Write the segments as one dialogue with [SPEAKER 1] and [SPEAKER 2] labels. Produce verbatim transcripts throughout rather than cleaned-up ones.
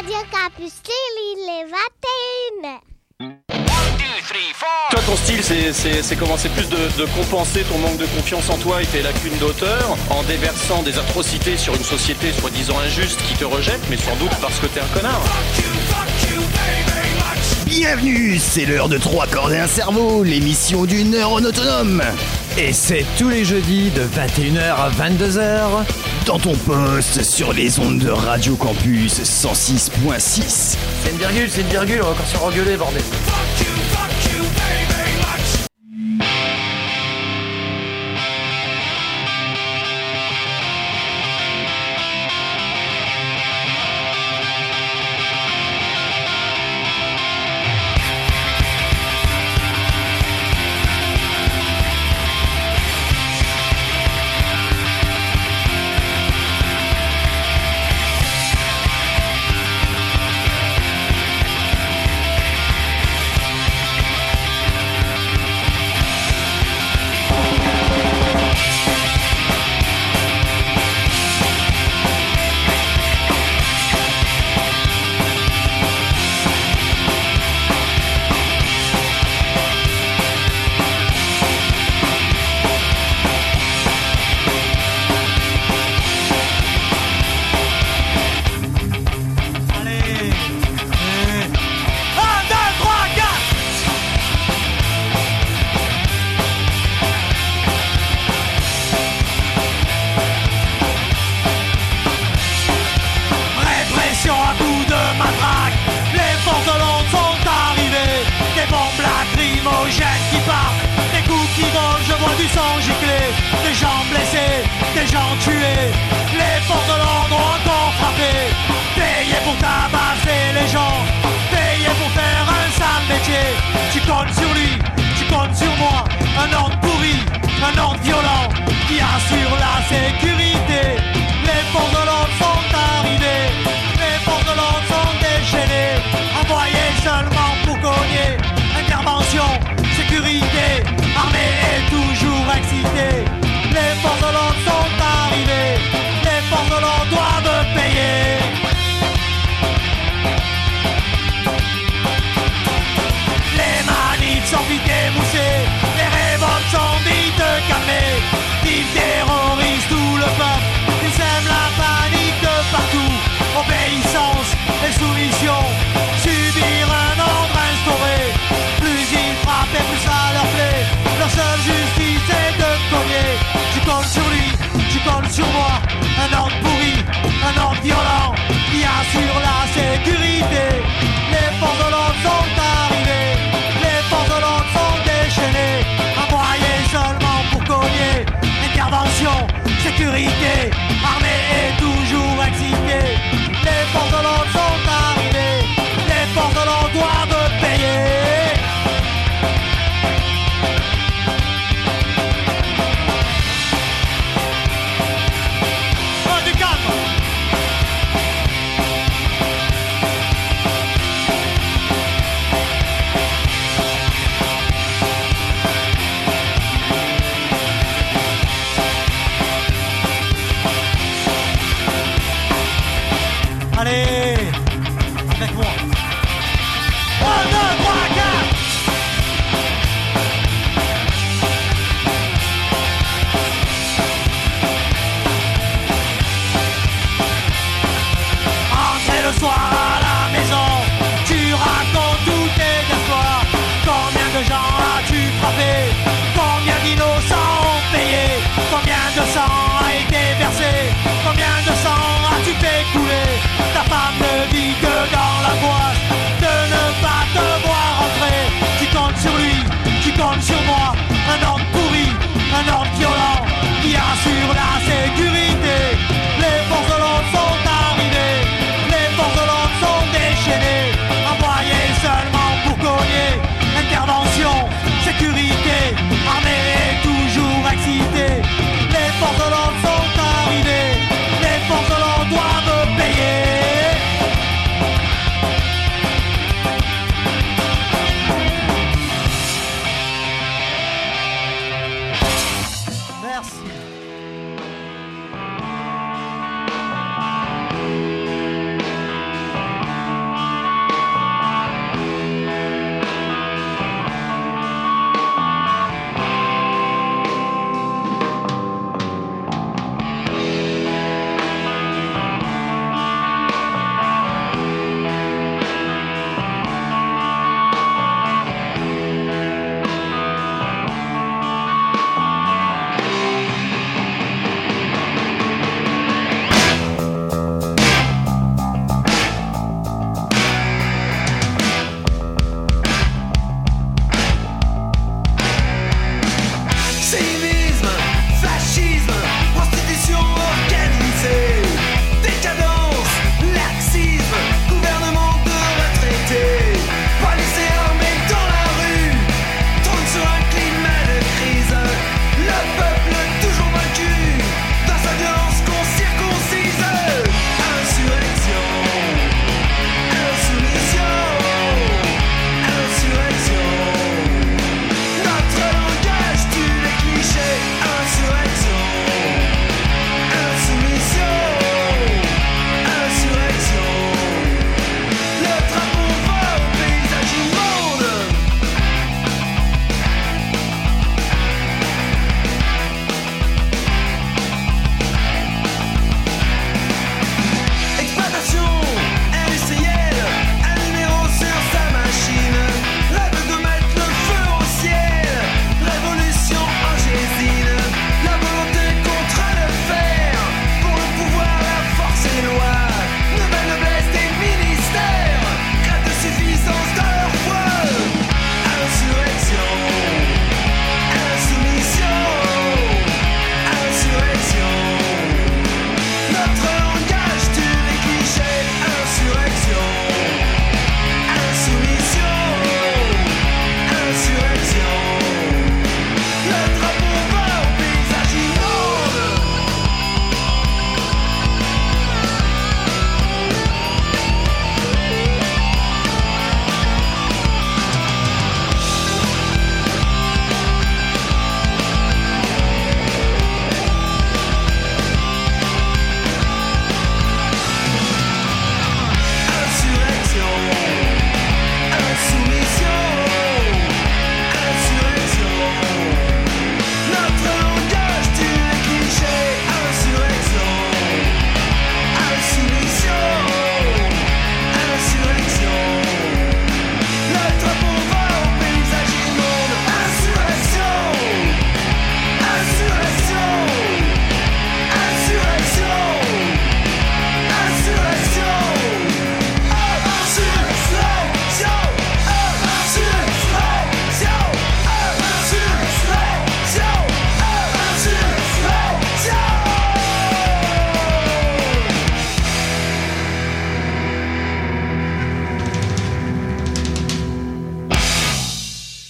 [SPEAKER 1] Radio Campus Lille, il est vingt et une heures.
[SPEAKER 2] Toi, ton style, c'est, c'est, c'est comment? C'est plus de, de compenser ton manque de confiance en toi et tes lacunes d'auteur en déversant des atrocités sur une société soi-disant injuste qui te rejette, mais sans doute parce que t'es un connard.
[SPEAKER 3] Bienvenue, c'est l'heure de trois cordes et un cerveau, l'émission du neurone autonome.
[SPEAKER 4] Et c'est tous les jeudis de vingt et une heures à vingt-deux heures
[SPEAKER 3] dans ton poste sur les ondes de Radio Campus cent six point six.
[SPEAKER 4] C'est une virgule, c'est une virgule, on va encore se engueuler, bordel.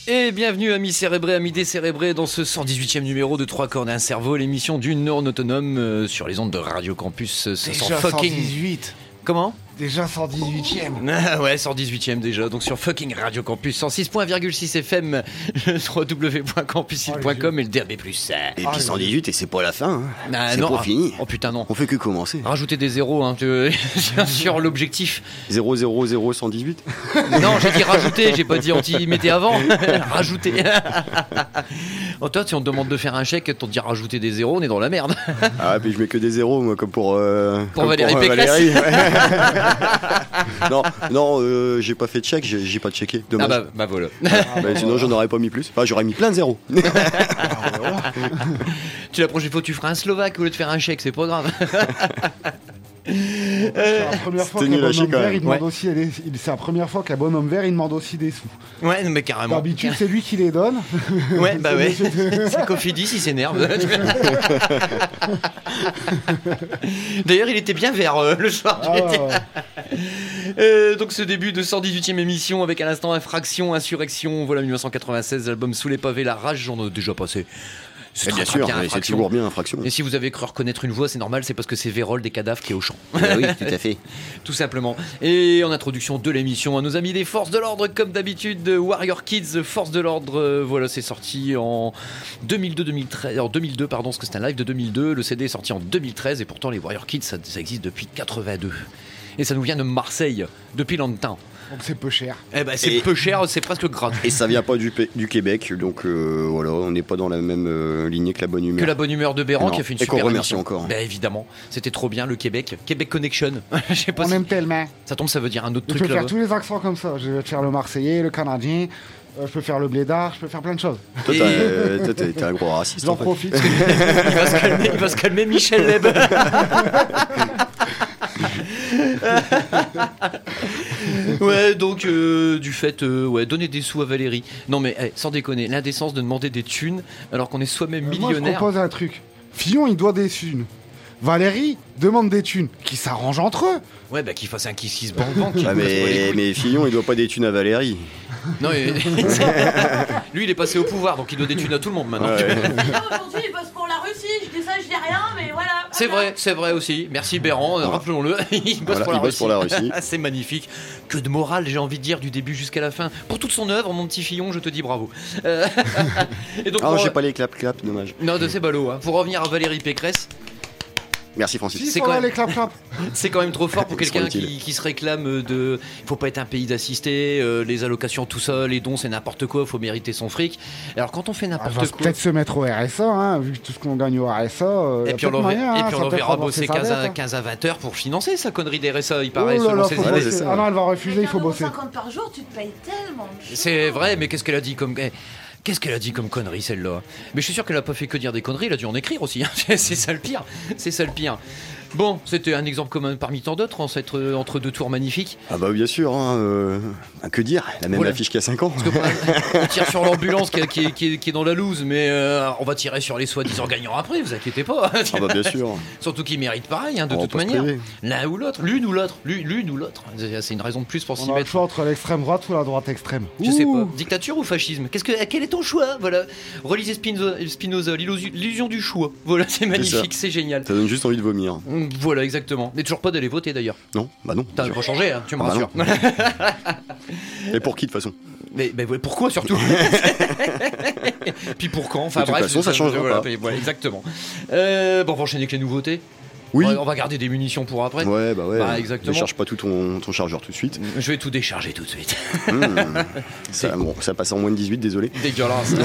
[SPEAKER 4] Et bienvenue amis cérébrés, amis décérébrés dans ce cent dix-huitième numéro de Trois cornes et un cerveau, l'émission d'une neurone autonome euh, sur les ondes de Radio Campus. Euh,
[SPEAKER 5] Déjà
[SPEAKER 4] fucking...
[SPEAKER 5] cent dix-huit.
[SPEAKER 4] Comment ?
[SPEAKER 5] Déjà cent dix-huitième.
[SPEAKER 4] Ah ouais, cent dix-huitième déjà, donc sur fucking Radio Campus cent six virgule six F M, w w w point campus sud point com et le D A B plus.
[SPEAKER 3] Et puis cent dix-huit et c'est pas la fin, hein.
[SPEAKER 4] Ah,
[SPEAKER 3] c'est
[SPEAKER 4] non,
[SPEAKER 3] pas
[SPEAKER 4] ah,
[SPEAKER 3] fini.
[SPEAKER 4] Oh putain non.
[SPEAKER 3] On fait que commencer.
[SPEAKER 4] Rajoutez des zéros hein, tu... sur l'objectif.
[SPEAKER 3] zéro zéro zéro cent dix-huit.
[SPEAKER 4] Non, j'ai dit rajouter, j'ai pas dit anti-mettez avant. Rajouter. Oh, toi, si on te demande de faire un chèque, on te dit rajouter des zéros, on est dans la merde.
[SPEAKER 3] Ah, puis je mets que des zéros, moi, comme pour. Euh,
[SPEAKER 4] pour
[SPEAKER 3] comme
[SPEAKER 4] Valérie
[SPEAKER 3] pour, euh,
[SPEAKER 4] Pécresse.
[SPEAKER 3] Valérie, ouais. Non, non, euh, j'ai pas fait de chèque, j'ai, j'ai pas de checké. Dommage.
[SPEAKER 4] Ah bah, bah voilà.
[SPEAKER 3] Ah, bah, sinon, j'en aurais pas mis plus. Enfin, j'aurais mis plein de zéros.
[SPEAKER 4] Tu la prochaine fois, tu feras un Slovaque au lieu de faire un chèque, c'est pas grave.
[SPEAKER 5] C'est la première fois
[SPEAKER 3] C'était
[SPEAKER 5] qu'un
[SPEAKER 3] nul à chier,
[SPEAKER 5] bonhomme
[SPEAKER 3] quand
[SPEAKER 5] vert,
[SPEAKER 3] même.
[SPEAKER 5] il demande
[SPEAKER 4] Ouais.
[SPEAKER 5] aussi, des- il- c'est la première fois qu'un bonhomme vert, il demande aussi des sous.
[SPEAKER 4] Ouais, mais carrément.
[SPEAKER 5] D'habitude, c'est lui qui les donne.
[SPEAKER 4] Ouais, bah
[SPEAKER 5] C'est
[SPEAKER 4] ouais.
[SPEAKER 5] monsieur-
[SPEAKER 4] C'est Cofidis, il s'énerve. D'ailleurs, il était bien vert euh, le soir.
[SPEAKER 5] Ah,
[SPEAKER 4] du
[SPEAKER 5] ouais,
[SPEAKER 4] été.
[SPEAKER 5] ouais.
[SPEAKER 4] Euh, donc ce début de cent dix-huitième émission avec à l'instant Infraction, Insurrection, voilà dix-neuf cent quatre-vingt-seize, l'album Sous les pavés, La Rage, j'en ai déjà passé. C'est
[SPEAKER 3] Et
[SPEAKER 4] très,
[SPEAKER 3] bien
[SPEAKER 4] très
[SPEAKER 3] sûr,
[SPEAKER 4] bien,
[SPEAKER 3] mais c'est
[SPEAKER 4] Infraction.
[SPEAKER 3] toujours bien, infraction.
[SPEAKER 4] Et si vous avez cru reconnaître une voix, c'est normal, c'est parce que c'est Vérol des Cadavres qui est au chant.
[SPEAKER 3] Ah oui, tout à fait.
[SPEAKER 4] Tout simplement. Et en introduction de l'émission, à nos amis des Forces de l'Ordre, comme d'habitude, de Warrior Kids, Forces de l'Ordre, euh, voilà, c'est sorti en deux mille deux deux mille treize, en deux mille deux, pardon, parce que c'est un live de deux mille deux, le C D est sorti en deux mille treize, et pourtant les Warrior Kids, ça, ça existe depuis quatre-vingt-deux. Et ça nous vient de Marseille, depuis longtemps.
[SPEAKER 5] Donc c'est peu cher.
[SPEAKER 4] Eh ben, c'est
[SPEAKER 3] Et-
[SPEAKER 4] peu cher, c'est presque gratuit.
[SPEAKER 3] Et ça vient pas du, P- du Québec, donc euh, voilà, on n'est pas dans la même euh, lignée que la bonne humeur.
[SPEAKER 4] Que la bonne humeur de Béran
[SPEAKER 3] Non.
[SPEAKER 4] qui a fait une
[SPEAKER 3] Et qu'on
[SPEAKER 4] super
[SPEAKER 3] remercie
[SPEAKER 4] émission.
[SPEAKER 3] encore.
[SPEAKER 4] Ben évidemment, c'était trop bien le Québec. Québec Connection. Je sais pas
[SPEAKER 5] On
[SPEAKER 4] si
[SPEAKER 5] aime tellement.
[SPEAKER 4] ça tombe, ça veut dire un autre
[SPEAKER 5] Je
[SPEAKER 4] truc
[SPEAKER 5] peux faire
[SPEAKER 4] là-bas.
[SPEAKER 5] tous les accents comme ça. Je vais te faire le Marseillais, le Canadien. euh, je peux faire le Blédard. Je peux faire plein de choses.
[SPEAKER 3] Toi,
[SPEAKER 4] Et-
[SPEAKER 3] t'as, euh, toi, t'es, t'es un gros raciste.
[SPEAKER 5] J'en
[SPEAKER 3] en fait.
[SPEAKER 5] profite.
[SPEAKER 4] Il va se calmer, il va se calmer Michel Leb. Ouais, donc euh, du fait, euh, ouais, donner des sous à Valérie. Non mais eh, sans déconner, l'indécence de demander des thunes alors qu'on est soi-même
[SPEAKER 5] Euh, Moi, je
[SPEAKER 4] millionnaire.
[SPEAKER 5] propose un truc. Fillon, il doit des thunes. Valérie demande des thunes. Qui s'arrangent entre eux.
[SPEAKER 4] Ouais, bah qu'il fasse un kiss kiss bang bang. qu'il
[SPEAKER 3] Ah,
[SPEAKER 4] nous casse pas les
[SPEAKER 3] mais,
[SPEAKER 4] couilles.
[SPEAKER 3] mais Fillon, il doit pas des thunes à Valérie.
[SPEAKER 4] Non, mais- lui il est passé au pouvoir donc il doit des thunes à tout le monde maintenant.
[SPEAKER 3] Ouais.
[SPEAKER 6] Là, aujourd'hui, il bosse pour la Russie. Je dis ça, je dis rien, mais voilà.
[SPEAKER 4] C'est
[SPEAKER 6] voilà.
[SPEAKER 4] vrai, c'est vrai aussi. Merci Béran, euh, rappelons-le. il bosse,
[SPEAKER 3] Voilà,
[SPEAKER 4] pour, la
[SPEAKER 3] il bosse pour la Russie.
[SPEAKER 4] C'est magnifique. Que de morale, j'ai envie de dire, du début jusqu'à la fin. Pour toute son œuvre, mon petit Fillon, je te dis bravo. Euh, Et donc,
[SPEAKER 3] Ah,
[SPEAKER 4] pour-
[SPEAKER 3] j'ai pas les clap-clap, dommage.
[SPEAKER 4] Non, de ces ballots. Hein. Pour revenir à Valérie Pécresse,
[SPEAKER 3] Merci
[SPEAKER 5] Si,
[SPEAKER 3] Francis.
[SPEAKER 4] C'est
[SPEAKER 5] c'est
[SPEAKER 4] quand
[SPEAKER 5] quand
[SPEAKER 4] même-
[SPEAKER 5] les clap-clap.
[SPEAKER 4] c'est quand même trop fort pour quelqu'un
[SPEAKER 3] Soit-il.
[SPEAKER 4] qui, qui se réclame de. Il faut pas être un pays d'assisté, euh, les allocations, tout ça, les dons, c'est n'importe quoi, faut mériter son fric. Alors quand on fait
[SPEAKER 5] Elle
[SPEAKER 4] n'importe
[SPEAKER 5] va
[SPEAKER 4] quoi.
[SPEAKER 5] peut-être se mettre au R S A, hein, vu tout ce qu'on gagne au R S A. euh, y
[SPEAKER 4] Et
[SPEAKER 5] a
[SPEAKER 4] puis on
[SPEAKER 5] peut-être
[SPEAKER 4] l'enverra
[SPEAKER 5] moyen,
[SPEAKER 4] et
[SPEAKER 5] hein,
[SPEAKER 4] puis on
[SPEAKER 5] ça peut
[SPEAKER 4] l'enverra
[SPEAKER 5] rembourser
[SPEAKER 4] bosser
[SPEAKER 5] sa
[SPEAKER 4] quinze à,
[SPEAKER 5] dette, hein.
[SPEAKER 4] quinze à vingt heures pour financer sa connerie des R S A, il
[SPEAKER 5] Oh
[SPEAKER 4] paraît,
[SPEAKER 5] là
[SPEAKER 4] selon
[SPEAKER 5] là,
[SPEAKER 4] ses
[SPEAKER 5] faut
[SPEAKER 3] Ouais,
[SPEAKER 4] idées.
[SPEAKER 5] bosser.
[SPEAKER 3] c'est ça.
[SPEAKER 5] Ah non, elle va refuser, il
[SPEAKER 6] Avec
[SPEAKER 5] faut
[SPEAKER 6] un euro
[SPEAKER 5] bosser.
[SPEAKER 6] cinquante par jour, tu te payes tellement de choses.
[SPEAKER 4] C'est vrai, mais qu'est-ce qu'elle a dit comme. eh, Qu'est-ce qu'elle a dit comme connerie celle-là? Mais je suis sûr qu'elle a pas fait que dire des conneries, elle a dû en écrire aussi. hein. C'est c'est ça le pire. C'est ça le pire. Bon, c'était un exemple commun parmi tant d'autres en cette, euh, entre deux tours magnifiques.
[SPEAKER 3] Ah bah bien sûr, hein, euh, ah, que dire, la même
[SPEAKER 4] Voilà.
[SPEAKER 3] affiche qu'il y a cinq ans.
[SPEAKER 4] Parce que pour la- on tire sur l'ambulance qui, est- qui est- qui est- qui est dans la loose, mais euh, on va tirer sur les soi-disant gagnants après, vous inquiétez pas.
[SPEAKER 3] Ah bah bien sûr.
[SPEAKER 4] Surtout qu'ils méritent pareil, hein, de
[SPEAKER 3] On va
[SPEAKER 4] toute
[SPEAKER 3] pas se
[SPEAKER 4] manière.
[SPEAKER 3] priver.
[SPEAKER 4] L'un ou l'autre, l'une ou l'autre, l'une l'une ou l'autre. C'est c'est une raison de plus pour s'y
[SPEAKER 5] On a le
[SPEAKER 4] mettre.
[SPEAKER 5] choix entre l'extrême droite ou la droite extrême.
[SPEAKER 4] Je sais
[SPEAKER 5] Ouh.
[SPEAKER 4] pas. Dictature ou fascisme? Qu'est-ce que, quel est ton choix? Voilà. Relisez Spinoza, Spinoza, l'illusion l'illusion du choix. Voilà, c'est magnifique, c'est génial.
[SPEAKER 3] Ça donne juste envie de vomir.
[SPEAKER 4] Mm, Voilà, exactement. Mais toujours pas d'aller voter d'ailleurs.
[SPEAKER 3] Non, bah non.
[SPEAKER 4] T'as pas changé, hein, tu me
[SPEAKER 3] Ah bah
[SPEAKER 4] rassures.
[SPEAKER 3] Et pour qui de toute façon?
[SPEAKER 4] Mais, mais ouais, pourquoi surtout? Puis pour quand? Enfin
[SPEAKER 3] De toute
[SPEAKER 4] bref,
[SPEAKER 3] façon, ça changera
[SPEAKER 4] voilà,
[SPEAKER 3] pas.
[SPEAKER 4] voilà, exactement. Euh, bon, on va enchaîner avec les nouveautés.
[SPEAKER 3] Oui.
[SPEAKER 4] On va- on va garder des munitions pour après.
[SPEAKER 3] Ouais, bah ouais.
[SPEAKER 4] Bah, exactement.
[SPEAKER 3] Ne charge pas tout ton, ton chargeur tout de suite.
[SPEAKER 4] Je vais tout décharger tout de suite.
[SPEAKER 3] Mmh. ça, bon, ça passe en moins de dix-huit, désolé.
[SPEAKER 4] Dégueulasse.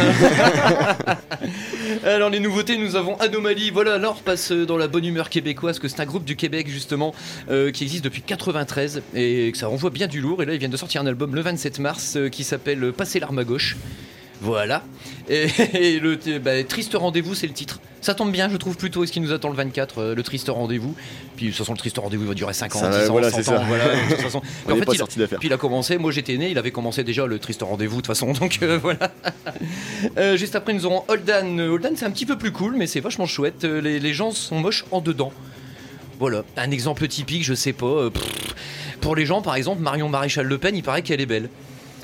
[SPEAKER 4] Alors les nouveautés, nous avons Anomalie. Voilà, alors on passe dans la bonne humeur québécoise, que c'est un groupe du Québec justement euh, qui existe depuis quatre-vingt-treize et que ça renvoie bien du lourd. Et là ils viennent de sortir un album le vingt-sept mars euh, qui s'appelle Passer l'arme à gauche. Voilà. Et, et le bah, Triste Rendez-vous, c'est le titre. Ça tombe bien, je trouve plutôt, ce qui nous attend le vingt-quatre, euh, le Triste Rendez-vous. Puis de toute façon, le Triste Rendez-vous il va durer cinq ans,
[SPEAKER 3] Ça,
[SPEAKER 4] dix ans,
[SPEAKER 3] voilà,
[SPEAKER 4] cent
[SPEAKER 3] c'est
[SPEAKER 4] ans.
[SPEAKER 3] ça.
[SPEAKER 4] Voilà, de toute façon.
[SPEAKER 3] On n'est pas
[SPEAKER 4] il,
[SPEAKER 3] sorti d'affaire.
[SPEAKER 4] puis il a commencé, moi j'étais né, il avait commencé déjà le Triste Rendez-vous de toute façon, donc euh, voilà. Euh, juste après, nous aurons Holdan. Euh, Holdan, c'est un petit peu plus cool, mais c'est vachement chouette. Euh, Les, les gens sont moches en dedans. Voilà, un exemple typique, je sais pas. euh, pff, pour les gens, par exemple, Marion Maréchal Le Pen, il paraît qu'elle est belle.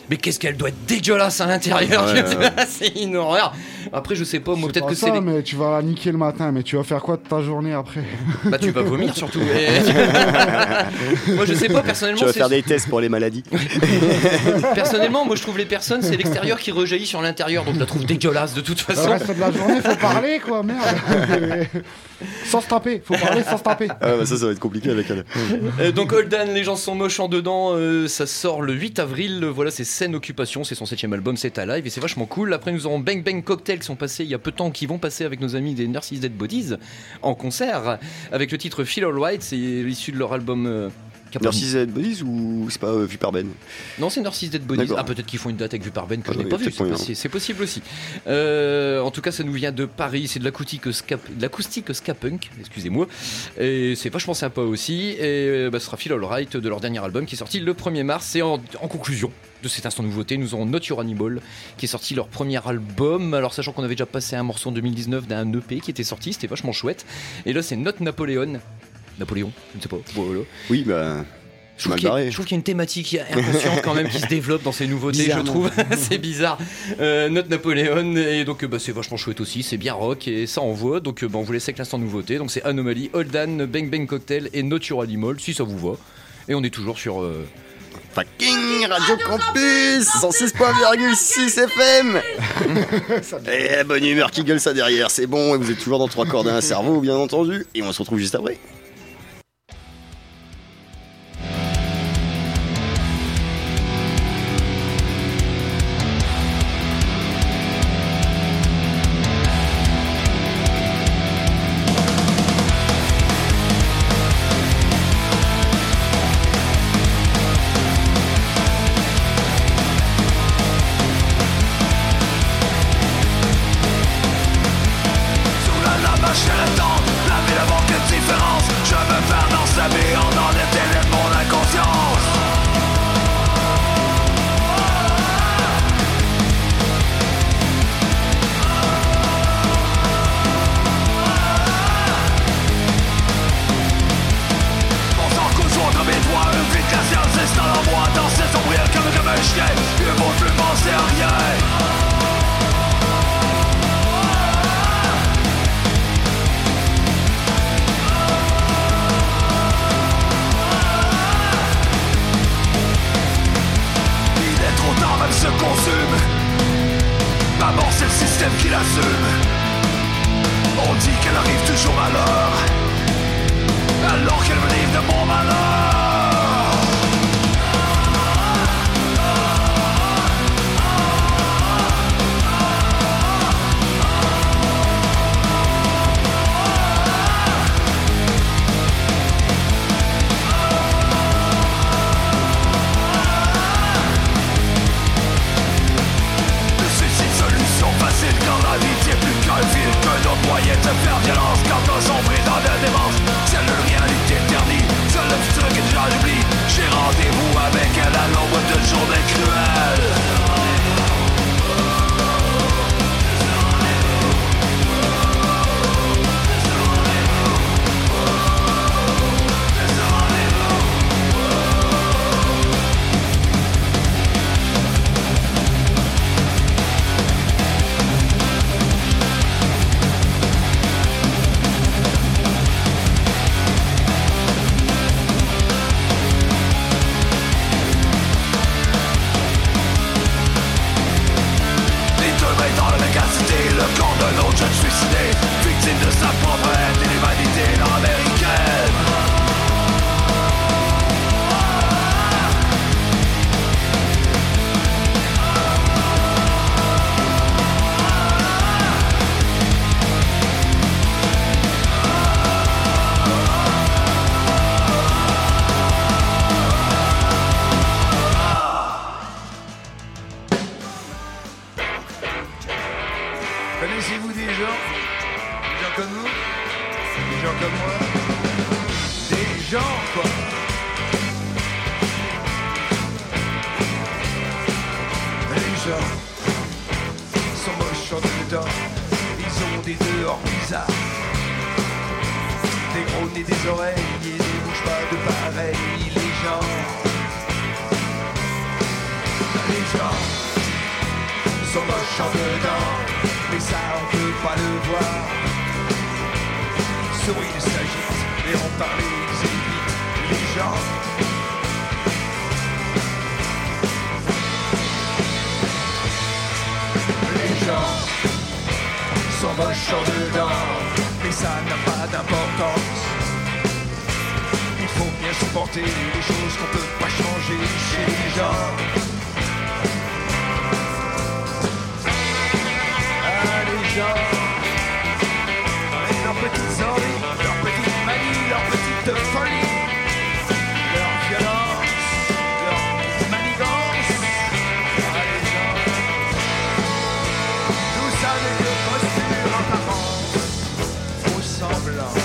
[SPEAKER 4] Mais qu'est-ce qu'elle doit être dégueulasse à l'intérieur.
[SPEAKER 7] Ouais, ouais, ouais.
[SPEAKER 4] C'est une horreur. Après, je sais pas, moi
[SPEAKER 5] C'est
[SPEAKER 4] peut-être
[SPEAKER 5] pas
[SPEAKER 4] que
[SPEAKER 5] ça,
[SPEAKER 4] c'est. Les...
[SPEAKER 5] mais tu vas la niquer le matin, mais tu vas faire quoi de ta journée après?
[SPEAKER 4] Bah, tu vas vomir surtout. Et... moi, je sais pas, personnellement.
[SPEAKER 7] Tu vas
[SPEAKER 4] c'est...
[SPEAKER 7] faire des tests pour les maladies.
[SPEAKER 4] Personnellement, moi je trouve les personnes, c'est l'extérieur qui rejaillit sur l'intérieur, donc je la trouve dégueulasse de toute
[SPEAKER 5] Le
[SPEAKER 4] façon.
[SPEAKER 5] reste de la journée, faut parler quoi, merde. Sans se taper, faut parler sans se taper.
[SPEAKER 7] Ah bah ça, ça va être compliqué avec elle.
[SPEAKER 4] Euh, donc Holdan, les gens sont moches en dedans, euh, ça sort le huit avril, euh, voilà, c'est Scène Occupation, c'est son septième album, c'est à live et c'est vachement cool. Après nous aurons Bang Bang Cocktail qui sont passés il y a peu de temps, qui vont passer avec nos amis des Nurses Dead Bodies en concert, avec le titre Feel Alright, c'est issu de leur album... Euh,
[SPEAKER 7] Nurses Dead Bodies ou c'est pas euh, vu par Ben?
[SPEAKER 4] Non, c'est Nurses Dead Bodies.
[SPEAKER 7] D'accord.
[SPEAKER 4] Ah, peut-être qu'ils font une date avec Vue par Ben que
[SPEAKER 7] Ah,
[SPEAKER 4] je n'ai
[SPEAKER 7] oui,
[SPEAKER 4] pas vu.
[SPEAKER 7] peut-être
[SPEAKER 4] C'est,
[SPEAKER 7] moyen.
[SPEAKER 4] possi- c'est possible aussi. Euh, en tout cas, ça nous vient de Paris. C'est de l'acoustique ska, de l'acoustique ska punk. Excusez-moi. Et c'est vachement sympa aussi. Et bah, ce sera Feel Alright de leur dernier album qui est sorti le premier mars. Et en, en conclusion de cet instant nouveauté, nous aurons Not Your Animal qui est sorti leur premier album. Alors, sachant qu'on avait déjà passé un morceau en deux mille dix-neuf d'un E P qui était sorti, c'était vachement chouette. Et là, c'est Not Napoléon. Napoléon, je ne sais pas. Voilà.
[SPEAKER 7] Oui, bah.
[SPEAKER 4] Je trouve,
[SPEAKER 7] Mal
[SPEAKER 4] qu'il y a,
[SPEAKER 7] barré.
[SPEAKER 4] je trouve qu'il y a une thématique inconsciente quand même qui se développe dans ces nouveautés,
[SPEAKER 7] Bizarrement.
[SPEAKER 4] je trouve. C'est bizarre. Euh, Note Napoléon, et donc bah, c'est vachement chouette aussi, c'est bien rock et ça envoie. Donc bah, on vous laisse avec l'instant nouveauté. Donc c'est Anomaly, Holdan, Bang Bang Cocktail et Not Your Animal, si ça vous va. Et on est toujours sur. Euh...
[SPEAKER 7] Fucking Radio Campus cent six virgule six F M. Et bonne humeur qui gueule ça derrière, c'est bon. Et vous êtes toujours dans trois cordes et un cerveau, bien entendu. Et on se retrouve juste après.
[SPEAKER 8] Connaissez-vous des gens Des gens comme vous Des gens comme moi Des gens, quoi. Les gens sont moches en dedans. Ils ont des dehors bizarres. Des gros nez, des oreilles et des bouches pas de pareil. Les gens Les gens moche en dedans, mais ça on peut pas le voir. Souris s'agite, et on parlait, ils évitent les gens. Les gens sont moches en dedans, mais ça n'a pas d'importance. Il faut bien supporter les choses qu'on peut pas changer chez les gens. Ah, les gens, avec leurs petites envies, leurs petites manies, leurs petites folies, leur violence, leur manigance. Ah, les gens, tout ça avec le posture en apparence, faux semblant.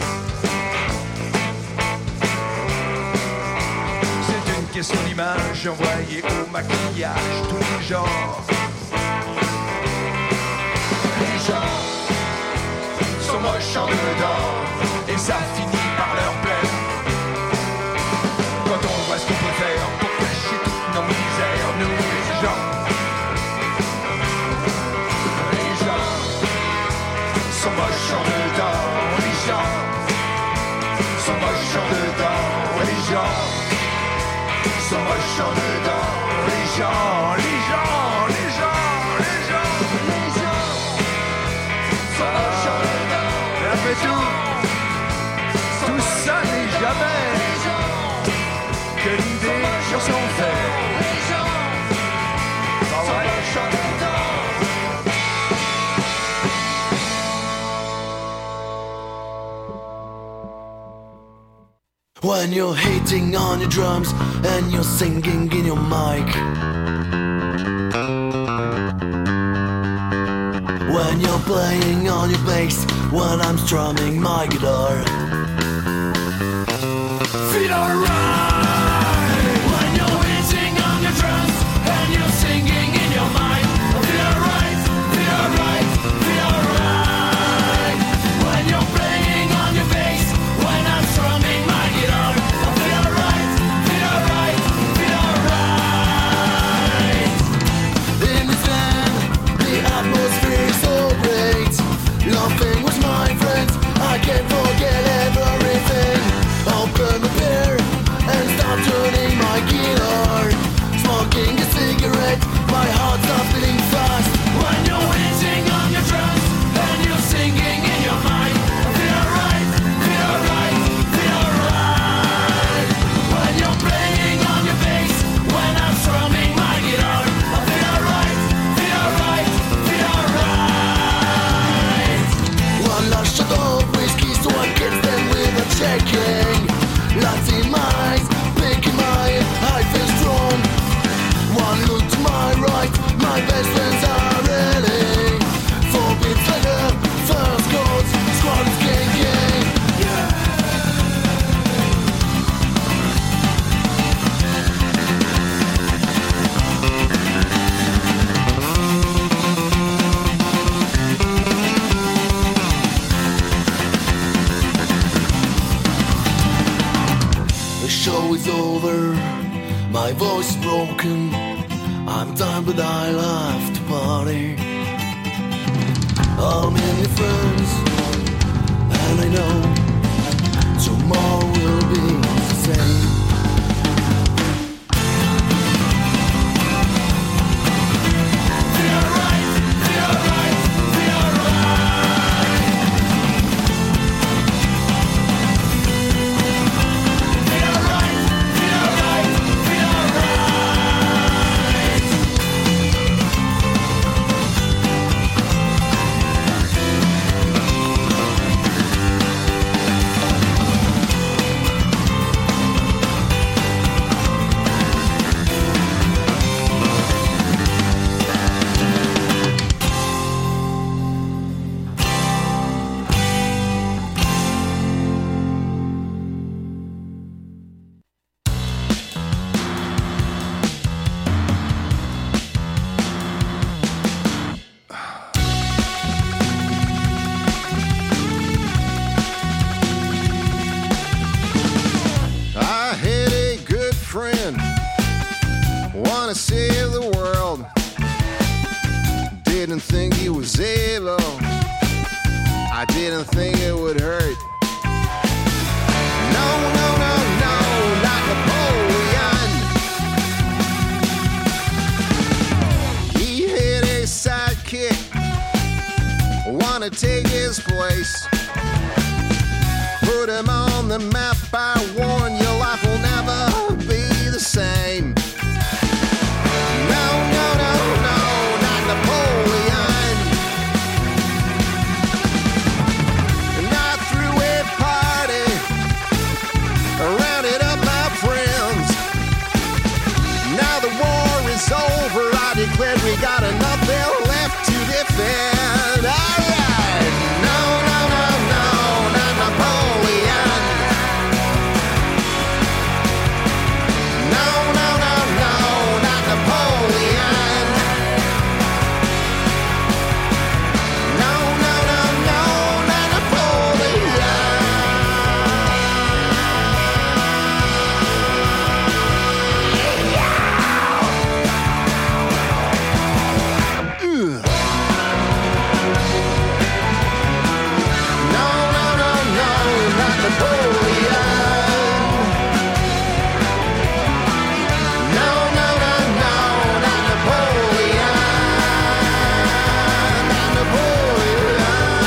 [SPEAKER 8] Question d'image envoyée au maquillage, tous les genres. Les gens sont moches en dedans et ça finit par leur plaire. Quand on voit ce qu'on peut faire pour cacher toutes nos misères, nous les gens. Les gens sont moches en dedans, les gens sont moches en dedans, les gens. Sont moches en dedans, les gens, les gens, les gens, les gens, les gens sont moches en dedans. Et après tout, tout ça n'est jamais que l'idée sur son fait. Les gens sont moches en dedans.
[SPEAKER 9] When you're hitting on your drums and you're singing in your mic. When you're playing on your bass, when I'm strumming my guitar. Feel alright. When you're hitting on your drums and you're singing in your mic. Feel alright, feel alright, feel alright. When you're playing on your bass, when I'm strumming my guitar. Feel alright, feel alright, feel alright. In this band, the atmosphere is so great. Laughing with my friends, I can't forget everything. Open the beer and start tuning my guitar. Smoking a cigarette, my heart starts beating fast. When you're hitting on your drums and you're singing in your mind. Feel alright, feel alright, feel alright. When you're playing on your bass, when I'm strumming my guitar. Feel alright, feel alright, feel alright. One last shot of whiskey so I can stand without checking. Lights in my eyes, picking my head, I feel strong. One look to my right, my best friends are ready. Four beats later, first chords, squad is kicking. Yeah. The show is over, my voice is broken. I'm done but I love to party. How many friends, and I know tomorrow will be the same. Feel alright, feel alright, feel alright. Feel alright, feel alright, feel alright.
[SPEAKER 10] friend, wanna save the world.
[SPEAKER 9] didn't think he was evil. I didn't think it would hurt. No, no, no, no, not Napoleon. He hit his sidekick, wanna take his place. Put him on the map, I warn your life will never be the same. No, no, no, no, not Napoleon. Not through a party, rounded up my friends. Now the war is over, I declared we got nothing left to defend. Alright, no, no, no, no, not Napoleon. No, no, no, no, not Napoleon. No, no, no, no, not Napoleon. Ugh. No, no, no, no, not Napoleon. No, no, no, no, not Napoleon. Not Napoleon.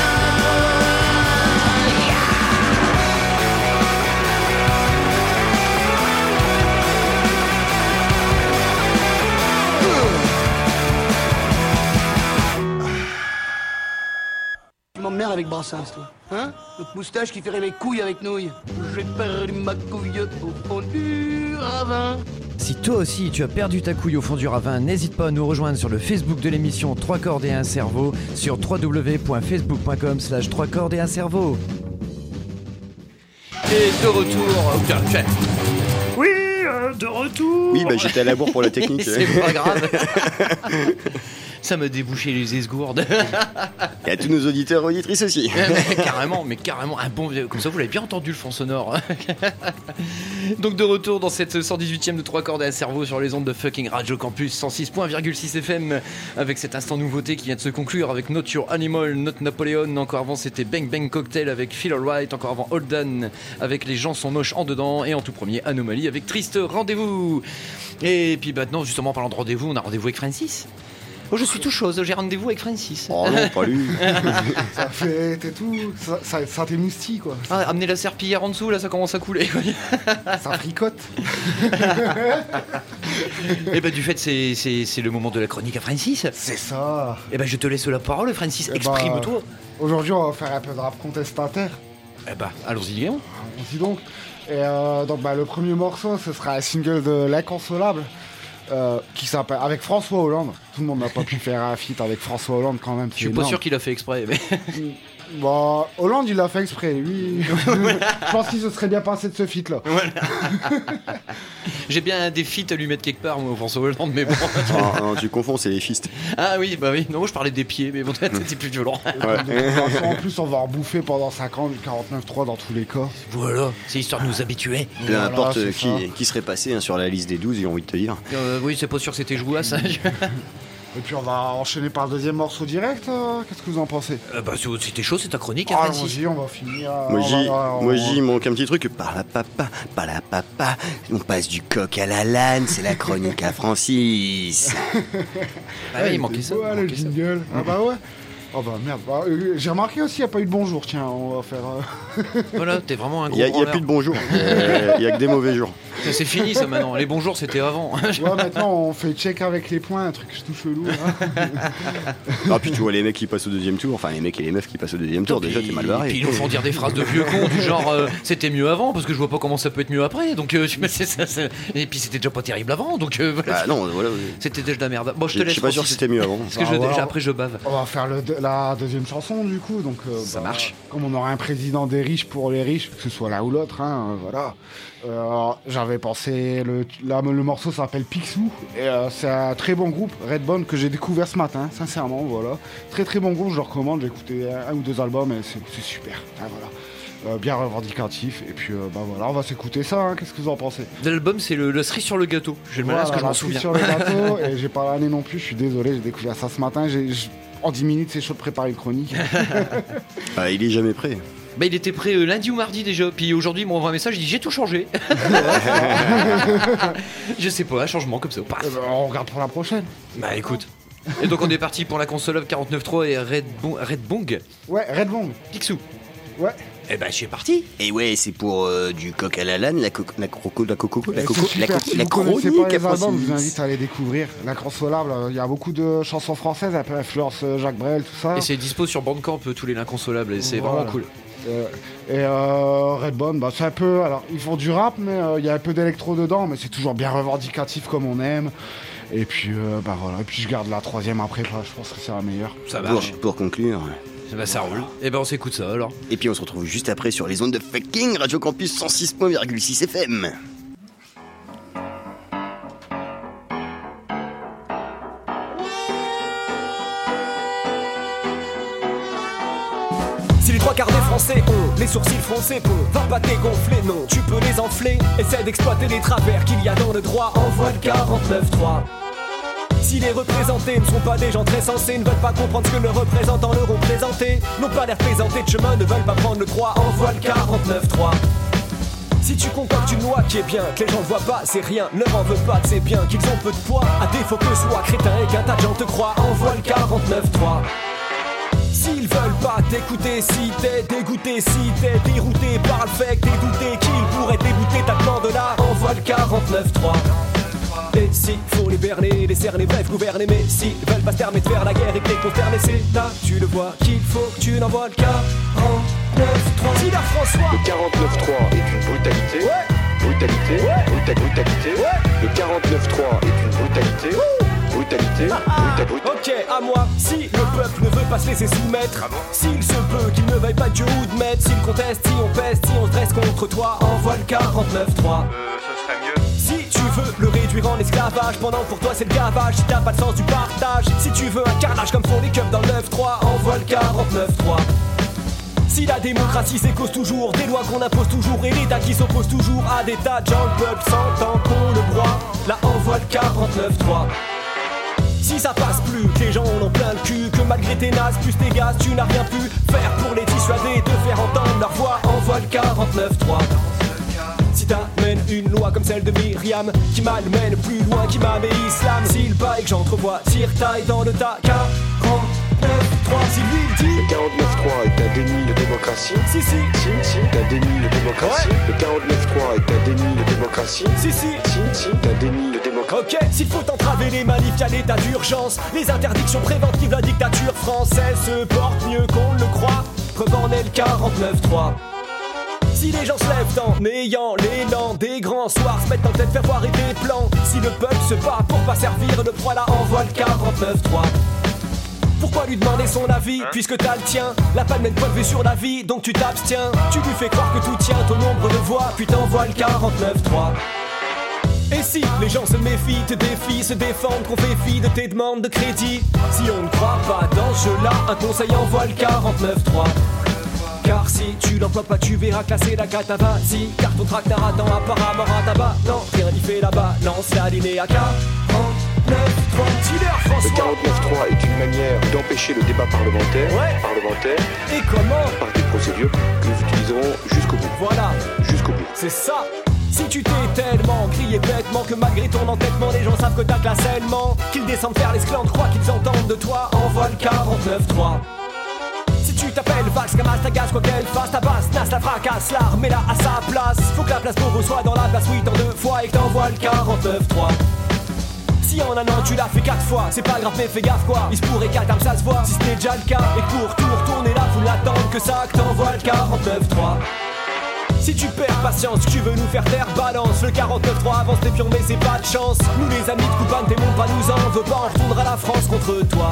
[SPEAKER 10] Tu m'emmerdes avec Brassens, toi. Hein? Notre moustache qui ferait mes couilles avec nouilles. J'ai perdu ma couillotte au fond du ravin.
[SPEAKER 11] Si toi aussi tu as perdu ta couille au fond du ravin, n'hésite pas à nous rejoindre sur le Facebook de l'émission trois cordes et un cerveau sur w w w point facebook point com slash trois cordes et un cerveau.
[SPEAKER 4] Et de retour. Oh, putain, tiens.
[SPEAKER 11] Oui, euh, de retour.
[SPEAKER 7] Oui, bah j'étais à la bourre pour la technique.
[SPEAKER 4] C'est pas grave. Ça m'a débouché les esgourdes.
[SPEAKER 7] Et à tous nos auditeurs et auditrices aussi.
[SPEAKER 4] mais carrément, mais carrément, un bon. Comme ça, vous l'avez bien entendu le fond sonore. Donc, de retour dans cette cent dix-huitième de trois cordes et un cerveau sur les ondes de fucking Radio Campus cent six virgule six F M. Avec cet instant nouveauté qui vient de se conclure avec Not Your Animal, Not Napoleon. Encore avant, c'était Bang Bang Cocktail avec Feel Alright. Encore avant, Holden avec Les gens sont moches en dedans. Et en tout premier, Anomalie avec Triste Rendez-vous. Et puis maintenant, justement, en parlant de rendez-vous, on a rendez-vous avec Francis. Oh, je suis tout chose, j'ai rendez-vous avec Francis.
[SPEAKER 7] Oh non, pas lui.
[SPEAKER 5] Ça fait. T'es tout. Ça, ça, ça t'émoustille, quoi.
[SPEAKER 4] Ah, amenez la serpillière en dessous, là, ça commence à couler.
[SPEAKER 5] Ça fricote.
[SPEAKER 4] Et bah, du fait, c'est, c'est, c'est le moment de la chronique à Francis.
[SPEAKER 5] C'est ça.
[SPEAKER 4] Et bah, je te laisse la parole, Francis.
[SPEAKER 5] Eh
[SPEAKER 4] Exprime-toi.
[SPEAKER 5] Bah, aujourd'hui, on va faire un peu de rap contestataire.
[SPEAKER 4] Eh bah, allons-y, Léon.
[SPEAKER 5] Allons-y donc. Et euh, donc, bah, le premier morceau, ce sera un single de L'Inconsolable. Euh, qui s'appelle avec François Hollande. Tout le monde n'a pas pu faire un feat avec François Hollande quand même.
[SPEAKER 4] Je suis pas sûr qu'il a fait exprès. Mais...
[SPEAKER 5] Bon, Hollande il l'a fait exprès. Lui, je pense qu'il se serait bien passé de ce feat là.
[SPEAKER 4] Voilà. J'ai bien des feats à lui mettre quelque part, moi, François Hollande, mais bon.
[SPEAKER 7] Non, non, tu confonds, c'est les fistes.
[SPEAKER 4] Ah oui, bah oui. Non, moi je parlais des pieds, mais bon, c'était plus violent.
[SPEAKER 5] Ouais. En plus, on va en bouffer pendant cinq ans du quarante-neuf trois dans tous les cas.
[SPEAKER 4] Voilà, c'est histoire de nous habituer.
[SPEAKER 7] Peu importe voilà, qui, qui serait passé hein, sur la liste des douze, j'ai envie de te dire.
[SPEAKER 4] Euh, oui, c'est pas sûr que c'était Jouas. Ça.
[SPEAKER 5] Et puis on va enchaîner par le deuxième morceau direct. Euh, qu'est-ce que vous en pensez?
[SPEAKER 4] euh, Bah si t'es chaud, c'est ta chronique.
[SPEAKER 5] Ah, allons-y, on va finir. Euh,
[SPEAKER 7] moi j'y,
[SPEAKER 5] on
[SPEAKER 7] moi
[SPEAKER 5] on...
[SPEAKER 7] j'y manque un petit truc. Par la papa, par la papa. On passe du coq à la lane, c'est la chronique à Francis.
[SPEAKER 4] Ah oui, il manquait ça.
[SPEAKER 5] Ouais, le jingle. Ah bah ouais. Oh bah merde, bah, euh, j'ai remarqué aussi, il n'y a pas eu de bonjour, tiens, on va faire... Euh...
[SPEAKER 4] Voilà, t'es vraiment un gros
[SPEAKER 7] Il n'y a, a plus de bonjour, il n'y a que des mauvais jours.
[SPEAKER 4] C'est fini ça maintenant, les bonjours c'était avant.
[SPEAKER 5] Ouais, maintenant on fait check avec les points, un truc tout chelou. Hein.
[SPEAKER 7] Ah puis tu vois les mecs qui passent au deuxième tour, enfin les mecs et les meufs qui passent au deuxième tour, déjà t'es mal barré.
[SPEAKER 4] Et puis ils nous font dire des phrases de vieux cons du genre euh, c'était mieux avant, parce que je vois pas comment ça peut être mieux après, donc euh, c'est ça, c'est... et puis c'était déjà pas terrible avant, donc euh, voilà.
[SPEAKER 7] Ah non, voilà.
[SPEAKER 4] C'était déjà de la merde. Bon, je te laisse.
[SPEAKER 7] Je suis pas sûr que c'était mieux avant.
[SPEAKER 4] Parce que
[SPEAKER 5] ah,
[SPEAKER 4] je,
[SPEAKER 5] voilà.
[SPEAKER 4] après je bave.
[SPEAKER 5] On va faire le, la deuxième chanson du coup, donc euh,
[SPEAKER 4] ça
[SPEAKER 5] bah,
[SPEAKER 4] marche.
[SPEAKER 5] Comme on aura un président des riches pour les riches, que ce soit l'un ou l'autre, hein, euh, voilà. Euh, j'avais pensé, le, là, le morceau s'appelle Picsou, et euh, c'est un très bon groupe, Redbone, que j'ai découvert ce matin, sincèrement, voilà. Très très bon groupe, je le recommande, j'ai écouté un, un ou deux albums, et c'est, c'est super, hein, voilà. Euh, bien revendicatif, et puis euh, bah voilà, on va s'écouter ça, hein. Qu'est-ce que vous en pensez?
[SPEAKER 4] L'album c'est le, le cerise sur le gâteau, j'ai le
[SPEAKER 5] voilà,
[SPEAKER 4] malin parce que je m'en
[SPEAKER 5] cerise
[SPEAKER 4] souviens.
[SPEAKER 5] Sur le gâteau, et j'ai pas l'année non plus, je suis désolé, j'ai découvert ça ce matin, j'ai, en dix minutes, c'est chaud de préparer une chronique.
[SPEAKER 7] Ah, il est jamais prêt.
[SPEAKER 4] Bah, il était prêt euh, lundi ou mardi déjà, puis aujourd'hui il m'envoie un message, il dit j'ai tout changé. Je sais pas, un changement comme ça. Paf.
[SPEAKER 5] Eh ben, on regarde pour la prochaine.
[SPEAKER 4] Bah écoute. Et donc on est parti pour la console quarante-neuf trois et Red, bon, Red Bong.
[SPEAKER 5] Ouais, Red Bong.
[SPEAKER 4] Picsou.
[SPEAKER 5] Ouais.
[SPEAKER 4] Eh ben je suis parti.
[SPEAKER 7] Et ouais, c'est pour euh, du coq à la lane, la coco, la croco, la coco, la
[SPEAKER 5] Et
[SPEAKER 7] coco,
[SPEAKER 5] c'est
[SPEAKER 7] la
[SPEAKER 5] super.
[SPEAKER 7] coco,
[SPEAKER 5] Si
[SPEAKER 7] la
[SPEAKER 5] vous connaissez
[SPEAKER 7] chronique
[SPEAKER 5] pas les
[SPEAKER 7] à
[SPEAKER 5] albums, je vous
[SPEAKER 7] Francis.
[SPEAKER 5] invite à les découvrir. L'inconsolable, il y a beaucoup de chansons françaises, un peu influence euh, Jacques Brel, tout ça.
[SPEAKER 4] Et c'est dispo sur Bandcamp euh, tous les l'inconsolable et c'est
[SPEAKER 5] Voilà.
[SPEAKER 4] vraiment cool.
[SPEAKER 5] Euh, et euh, Redbone, bah, c'est un peu. Alors, ils font du rap, mais euh, il y a un peu d'électro dedans, mais c'est toujours bien revendicatif comme on aime. Et puis, euh, bah voilà. Et puis, je garde la troisième après, bah, je pense que c'est la meilleure.
[SPEAKER 4] Ça
[SPEAKER 7] Pour,
[SPEAKER 4] marche.
[SPEAKER 7] pour conclure.
[SPEAKER 4] Bah ça roule. Et ben on s'écoute ça alors.
[SPEAKER 7] Et puis on se retrouve juste après sur les ondes de fucking Radio Campus cent six virgule six F M.
[SPEAKER 12] Si les trois quarts des Français ont les sourcils froncés, peu, va pas dégonfler, non, tu peux les enfler. Essaie d'exploiter les travers qu'il y a dans le droit, envoie le quarante-neuf trois. Si les représentés ne sont pas des gens très sensés, ne veulent pas comprendre ce que leurs représentants leur ont présenté, n'ont pas l'air présentés de chemin, ne veulent pas prendre le droit, envoie le quarante-neuf trois. Si tu concoctes une loi qui est bien, que les gens ne voient pas, c'est rien, ne leur en veux pas, c'est bien qu'ils ont peu de poids, à défaut que soit crétin et qu'un tas de gens te croient, envoie le quarante-neuf trois. S'ils veulent pas t'écouter, si t'es dégoûté, si t'es dérouté par le fait que t'es douté qu'ils pourraient débouter ta demande là, envoie le quarante-neuf trois. Et si faut les berner, les cerner, bref gouverner, mais s'ils veulent pas se permettre de faire la guerre et que t'es consterné, c'est là, tu le vois, qu'il faut que tu n'envoies le quarante-neuf trois. Si la François.
[SPEAKER 13] Le quarante-neuf trois est une brutalité.
[SPEAKER 12] Ouais.
[SPEAKER 13] Brutalité.
[SPEAKER 12] Ouais.
[SPEAKER 13] Bruta- brutalité.
[SPEAKER 12] Ouais.
[SPEAKER 13] Le quarante-neuf trois est une brutalité.
[SPEAKER 12] Wouh.
[SPEAKER 13] Brutalité.
[SPEAKER 12] Ah, ah.
[SPEAKER 13] Bruta- brut-
[SPEAKER 12] Ok, à moi. Si le peuple ne veut pas se laisser soumettre, s'il se peut qu'il ne veuille pas Dieu ou de maître, s'il conteste, si on peste, si on se dresse contre toi, envoie le quarante-neuf trois.
[SPEAKER 13] Euh, ce serait mieux.
[SPEAKER 12] Si tu veux le réduire en esclavage, pendant que pour toi c'est le gavage, si t'as pas le sens du partage, si tu veux un carnage comme font les keufs dans le neuf trois, envoie le quarante-neuf trois. Si la démocratie c'est cause toujours des lois qu'on impose toujours et l'État qui s'oppose toujours à des tas de gens, le peuple s'entend qu'on le broie, là envoie le quarante-neuf trois. Si ça passe plus, que les gens en ont plein le cul, que malgré tes nazes plus tes gaz, tu n'as rien pu faire pour les dissuader de faire entendre leur voix, envoie le quarante-neuf trois. Si t'amènes une loi comme celle de Myriam, qui malmène plus loin qu'imam et islam, s'il baille que j'entrevois, tire taille dans le tas, quarante-neuf trois, si lui il dit
[SPEAKER 13] Le quarante-neuf trois est un déni de démocratie.
[SPEAKER 12] Si si,
[SPEAKER 13] Si, si, c'est un déni de démocratie.
[SPEAKER 12] Ouais.
[SPEAKER 13] Le quarante-neuf trois est un déni de démocratie.
[SPEAKER 12] si si.
[SPEAKER 13] Si, si, c'est un déni de démocratie.
[SPEAKER 12] Ok, s'il faut entraver les manifs, y'a l'état d'urgence, les interdictions préventives, la dictature française se porte mieux qu'on ne le croit, preuve en est le quarante-neuf trois. Si les gens se lèvent en ayant l'élan des grands soirs, se mettent en tête faire voir et des plans, si le peuple se bat pour pas servir le proie, là envoie le quarante-neuf trois. Pourquoi lui demander son avis, puisque t'as le tien, la palme est de point de vue sur la vie, donc tu t'abstiens, tu lui fais croire que tout tient au nombre de voix, puis t'envoies le quarante-neuf trois. Et si les gens se méfient, te défient, se défendent, qu'on fait fi de tes demandes de crédit, si on ne croit pas dans ce jeu-là, un conseil envoie le quarante-neuf trois. Car si tu l'emploies pas, tu verras classer la cata, vas-y, car ton tracteur attend apparemment à tabac. Non, rien n'y fait là-bas, lance la ligne à quarante-neuf trois. Dealer
[SPEAKER 13] Le
[SPEAKER 12] François.
[SPEAKER 13] quarante-neuf trois est une manière d'empêcher le débat parlementaire.
[SPEAKER 12] Ouais.
[SPEAKER 13] Parlementaire
[SPEAKER 12] Et comment?
[SPEAKER 13] par des procédures que nous utiliserons jusqu'au bout.
[SPEAKER 12] Voilà,
[SPEAKER 13] Jusqu'au bout.
[SPEAKER 12] c'est ça. Si tu t'es tellement grillé bêtement que malgré ton entêtement, les gens savent que t'as classellement, qu'ils descendent faire l'esclandre, croient qu'ils entendent de toi, envoie le quarante-neuf trois. Si tu t'appelles Vax, Camas, ta gaz, quoi qu'elle fasse, ta basse, Nas, la fracasse, la remets-la à sa place. Faut que la place pour soit dans la place, oui, tant deux fois, et que t'envoies le quarante-neuf trois. Si en un an tu l'as fait quatre fois, c'est pas grave mais fais gaffe quoi. Il se pourrait qu'à terme ça se voit, si c'était déjà le cas, et que pour tout retourner là, faut l'attendre que ça, que t'envoies le quarante-neuf trois. Si tu perds patience, que tu veux nous faire taire, balance le quarante-neuf trois, avance tes pions mais c'est pas de chance. Nous les amis de Coupan, tes mondes pas nous en veut pas, on retournera la France contre toi.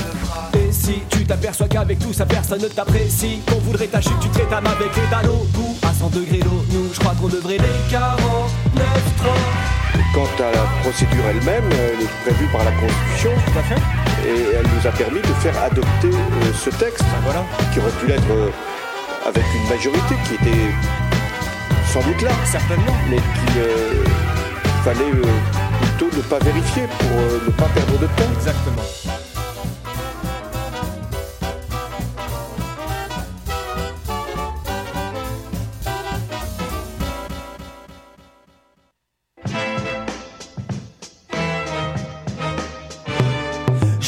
[SPEAKER 12] Et si tu t'aperçois qu'avec tout ça personne ne t'apprécie, qu'on voudrait ta chute, tu te rétames avec les dalles au bout, à cent degrés l'eau, nous je crois qu'on devrait les quarante-neuf trois.
[SPEAKER 13] Quant à la procédure elle-même, elle est prévue par la Constitution.
[SPEAKER 12] Tout à fait.
[SPEAKER 13] Et elle nous a permis de faire adopter euh, ce texte,
[SPEAKER 12] Voilà.
[SPEAKER 13] qui aurait pu l'être euh, avec une majorité qui était sans doute là,
[SPEAKER 12] Certainement.
[SPEAKER 13] mais qu'il euh, fallait euh, plutôt ne pas vérifier pour euh, ne pas perdre de temps.
[SPEAKER 12] Exactement.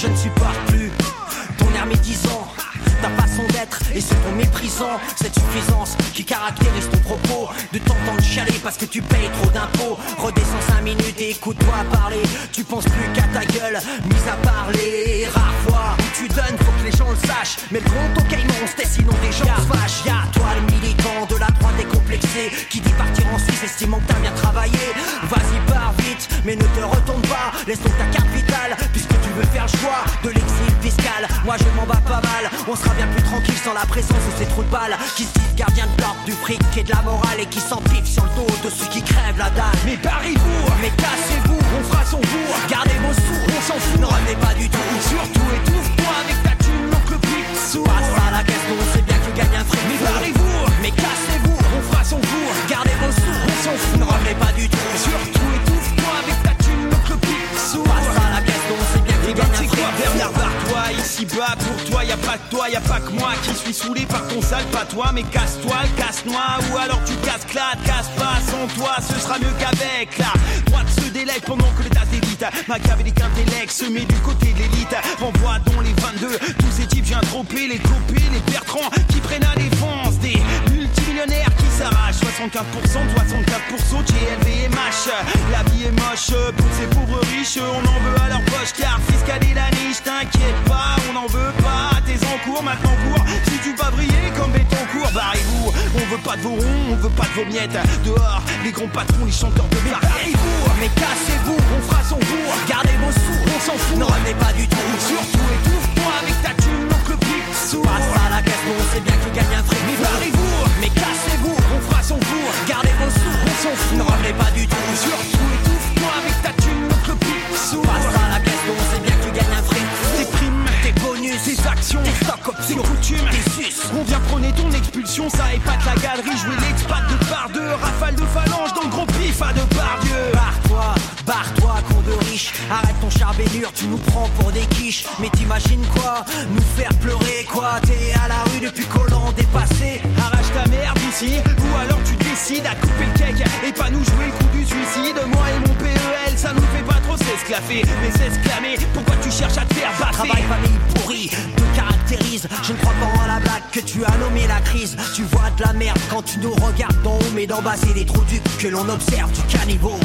[SPEAKER 14] je ne supporte plus ton air médisant, ta façon d'être et ce ton méprisant. Cette suffisance qui caractérise ton propos, de t'entendre chialer parce que tu payes trop d'impôts. Redescends cinq minutes et écoute-toi parler. Tu penses plus qu'à ta gueule, mis à parler. Rares fois où tu donnes, faut que les gens le sachent. Mais le compte au caïman, c'était sinon des gens se fâchent. Y'a toi le militant de la droite décomplexée qui dit partir en Suisse estimant que t'as bien travaillé. Vas-y pars vite, mais ne te retourne pas. Laisse donc ta carte vitale, puisque tu veux faire le choix de l'exil fiscal. Moi je m'en bats pas mal, on sera bien plus tranquille sans la présence de ces trous de balles qui se disent gardiens de l'ordre, du fric et de la morale et qui s'empivent sur le dos de ceux qui crèvent la dalle. Mais barrez-vous, mais cassez-vous, on fera son bourg. Gardez vos sous, on s'en fout, ne revenez pas du tout. Surtout étouffe-toi avec ta thune, l'oncle Pic sous. Passe à la caisse, on sait bien que tu gagnes un fric. Mais barrez-vous, mais cassez-vous, on fera son bourg. Gardez vos sous, on s'en fout, ne revenez pas du tout. Surtout étouffe-toi avec ta thune, l'oncle Pic sous. Passe à la caisse, on sait bien que tu gagnes un fric.
[SPEAKER 15] Bernard, barre-toi, ici bas pour toi, y'a pas que toi, y'a pas que moi qui suis saoulé par ton sale patois. Mais casse-toi, le casse-noix, ou alors tu casses-clade, casse pas sans toi, ce sera mieux qu'avec. La droite se délègue pendant que les tasses d'élite machiavélique intellect se met du côté de l'élite. Renvoie donc les vingt-deux, tous ces types j'ai tropé, les copés, les Bertrands qui prennent la défense. Des multimillionnaires qui s'arrachent, soixante-quinze pour cent, soixante-quinze pour cent G L V et M H. La vie est moche pour ces pauvres riches, on en veut à leur poche car fiscal et la niche. T'inquiète pas, on n'en veut pas, tes encours maintenant cours. Si tu vas briller comme Bétoncourt, barrez-vous, on veut pas de vos ronds, on veut pas de vos miettes. Dehors, les grands patrons, les chanteurs de merde. Barrez-vous, mais cassez-vous, on fera son bourg. Gardez vos sous, on s'en fout, ne revenez pas du tout. Surtout étouffe-toi avec ta thune, l'oncle Pic sous. Passe à la caisse, on sait bien que tu gagnes un fric. Mais barrez-vous, mais cassez-vous, on fera son bourg. Gardez vos sous, on s'en fout, ne revenez pas du tout. Surtout étouffe-toi avec ta thune, l'oncle Pic sous. Passe à la caisse, on sait bien que tu gagnes un fric. Tes primes, tes bonus, tes actions, tes stocks options, tes coutumes, tes sus. On vient prôner ton expulsion, ça épate la galerie. Jouer l'expat de par deux, rafale de phalange dans le gros pif à de par Dieu. Barre-toi, barre-toi, con de riche. Arrête ton charbellure, tu nous prends pour des quiches. Mais t'imagines quoi? Nous faire pleurer quoi? T'es à la rue depuis qu'Hollande est passé. Arrache ta merde ici, ou alors tu décides à couper le cake et pas nous jouer le coup du suicide. Moi et mon P E L, ça nous fait pas trop s'esclaffer, mais s'exclamer, pourquoi tu cherches à te faire baffer? Travail, famille pourri, te caractérise. Je ne crois pas en la blague que tu as nommé la crise. Tu vois de la merde quand tu nous regardes d'en haut, mais d'en bas c'est des trous du que l'on observe du caniveau.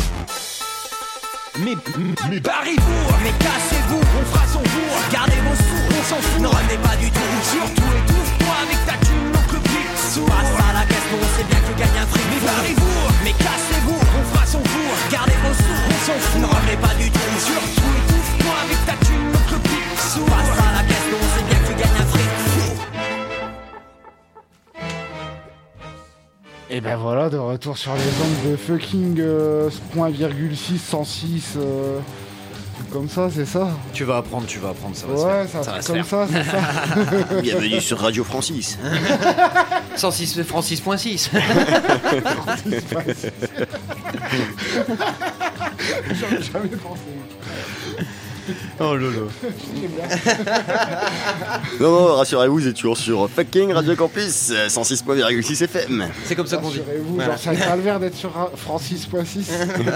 [SPEAKER 15] Mais, mais barrez-vous, mais cassez-vous, on fera son bourg. Gardez vos sous, on s'en fout, ne revenez pas du tout. Surtout étouffe-toi avec ta thune, l'oncle Pic sous. Passe à la caisse, on sait bien que tu gagnes un fric. Mais barrez-vous, mais cassez-vous, on fera son bourg. Gardez vos sous, on s'en fout, ne revenez pas du tout. Surtout étouffe-toi avec ta thune, l'oncle Pic sous. Passe à la caisse, on sait bien que tu gagnes un fric.
[SPEAKER 5] Et ben voilà, de retour sur les ondes de fucking euh, point virgule six cent six euh, comme ça, c'est ça.
[SPEAKER 4] Tu vas apprendre, tu vas apprendre, ça va
[SPEAKER 5] ouais,
[SPEAKER 4] se faire.
[SPEAKER 5] ça,
[SPEAKER 4] Ça va
[SPEAKER 5] comme
[SPEAKER 4] se
[SPEAKER 5] ça,
[SPEAKER 4] faire.
[SPEAKER 5] c'est ça.
[SPEAKER 7] Bienvenue sur Radio Francis.
[SPEAKER 4] cent six, Francis point six.
[SPEAKER 5] J'aurais jamais pensé.
[SPEAKER 4] Oh lolo.
[SPEAKER 7] Non, non, rassurez-vous, vous êtes toujours sur fucking Radio Campus cent six virgule six F M.
[SPEAKER 4] C'est comme ça qu'on dit.
[SPEAKER 5] Rassurez-vous, voilà. Genre c'est un calvaire d'être sur Francis point six.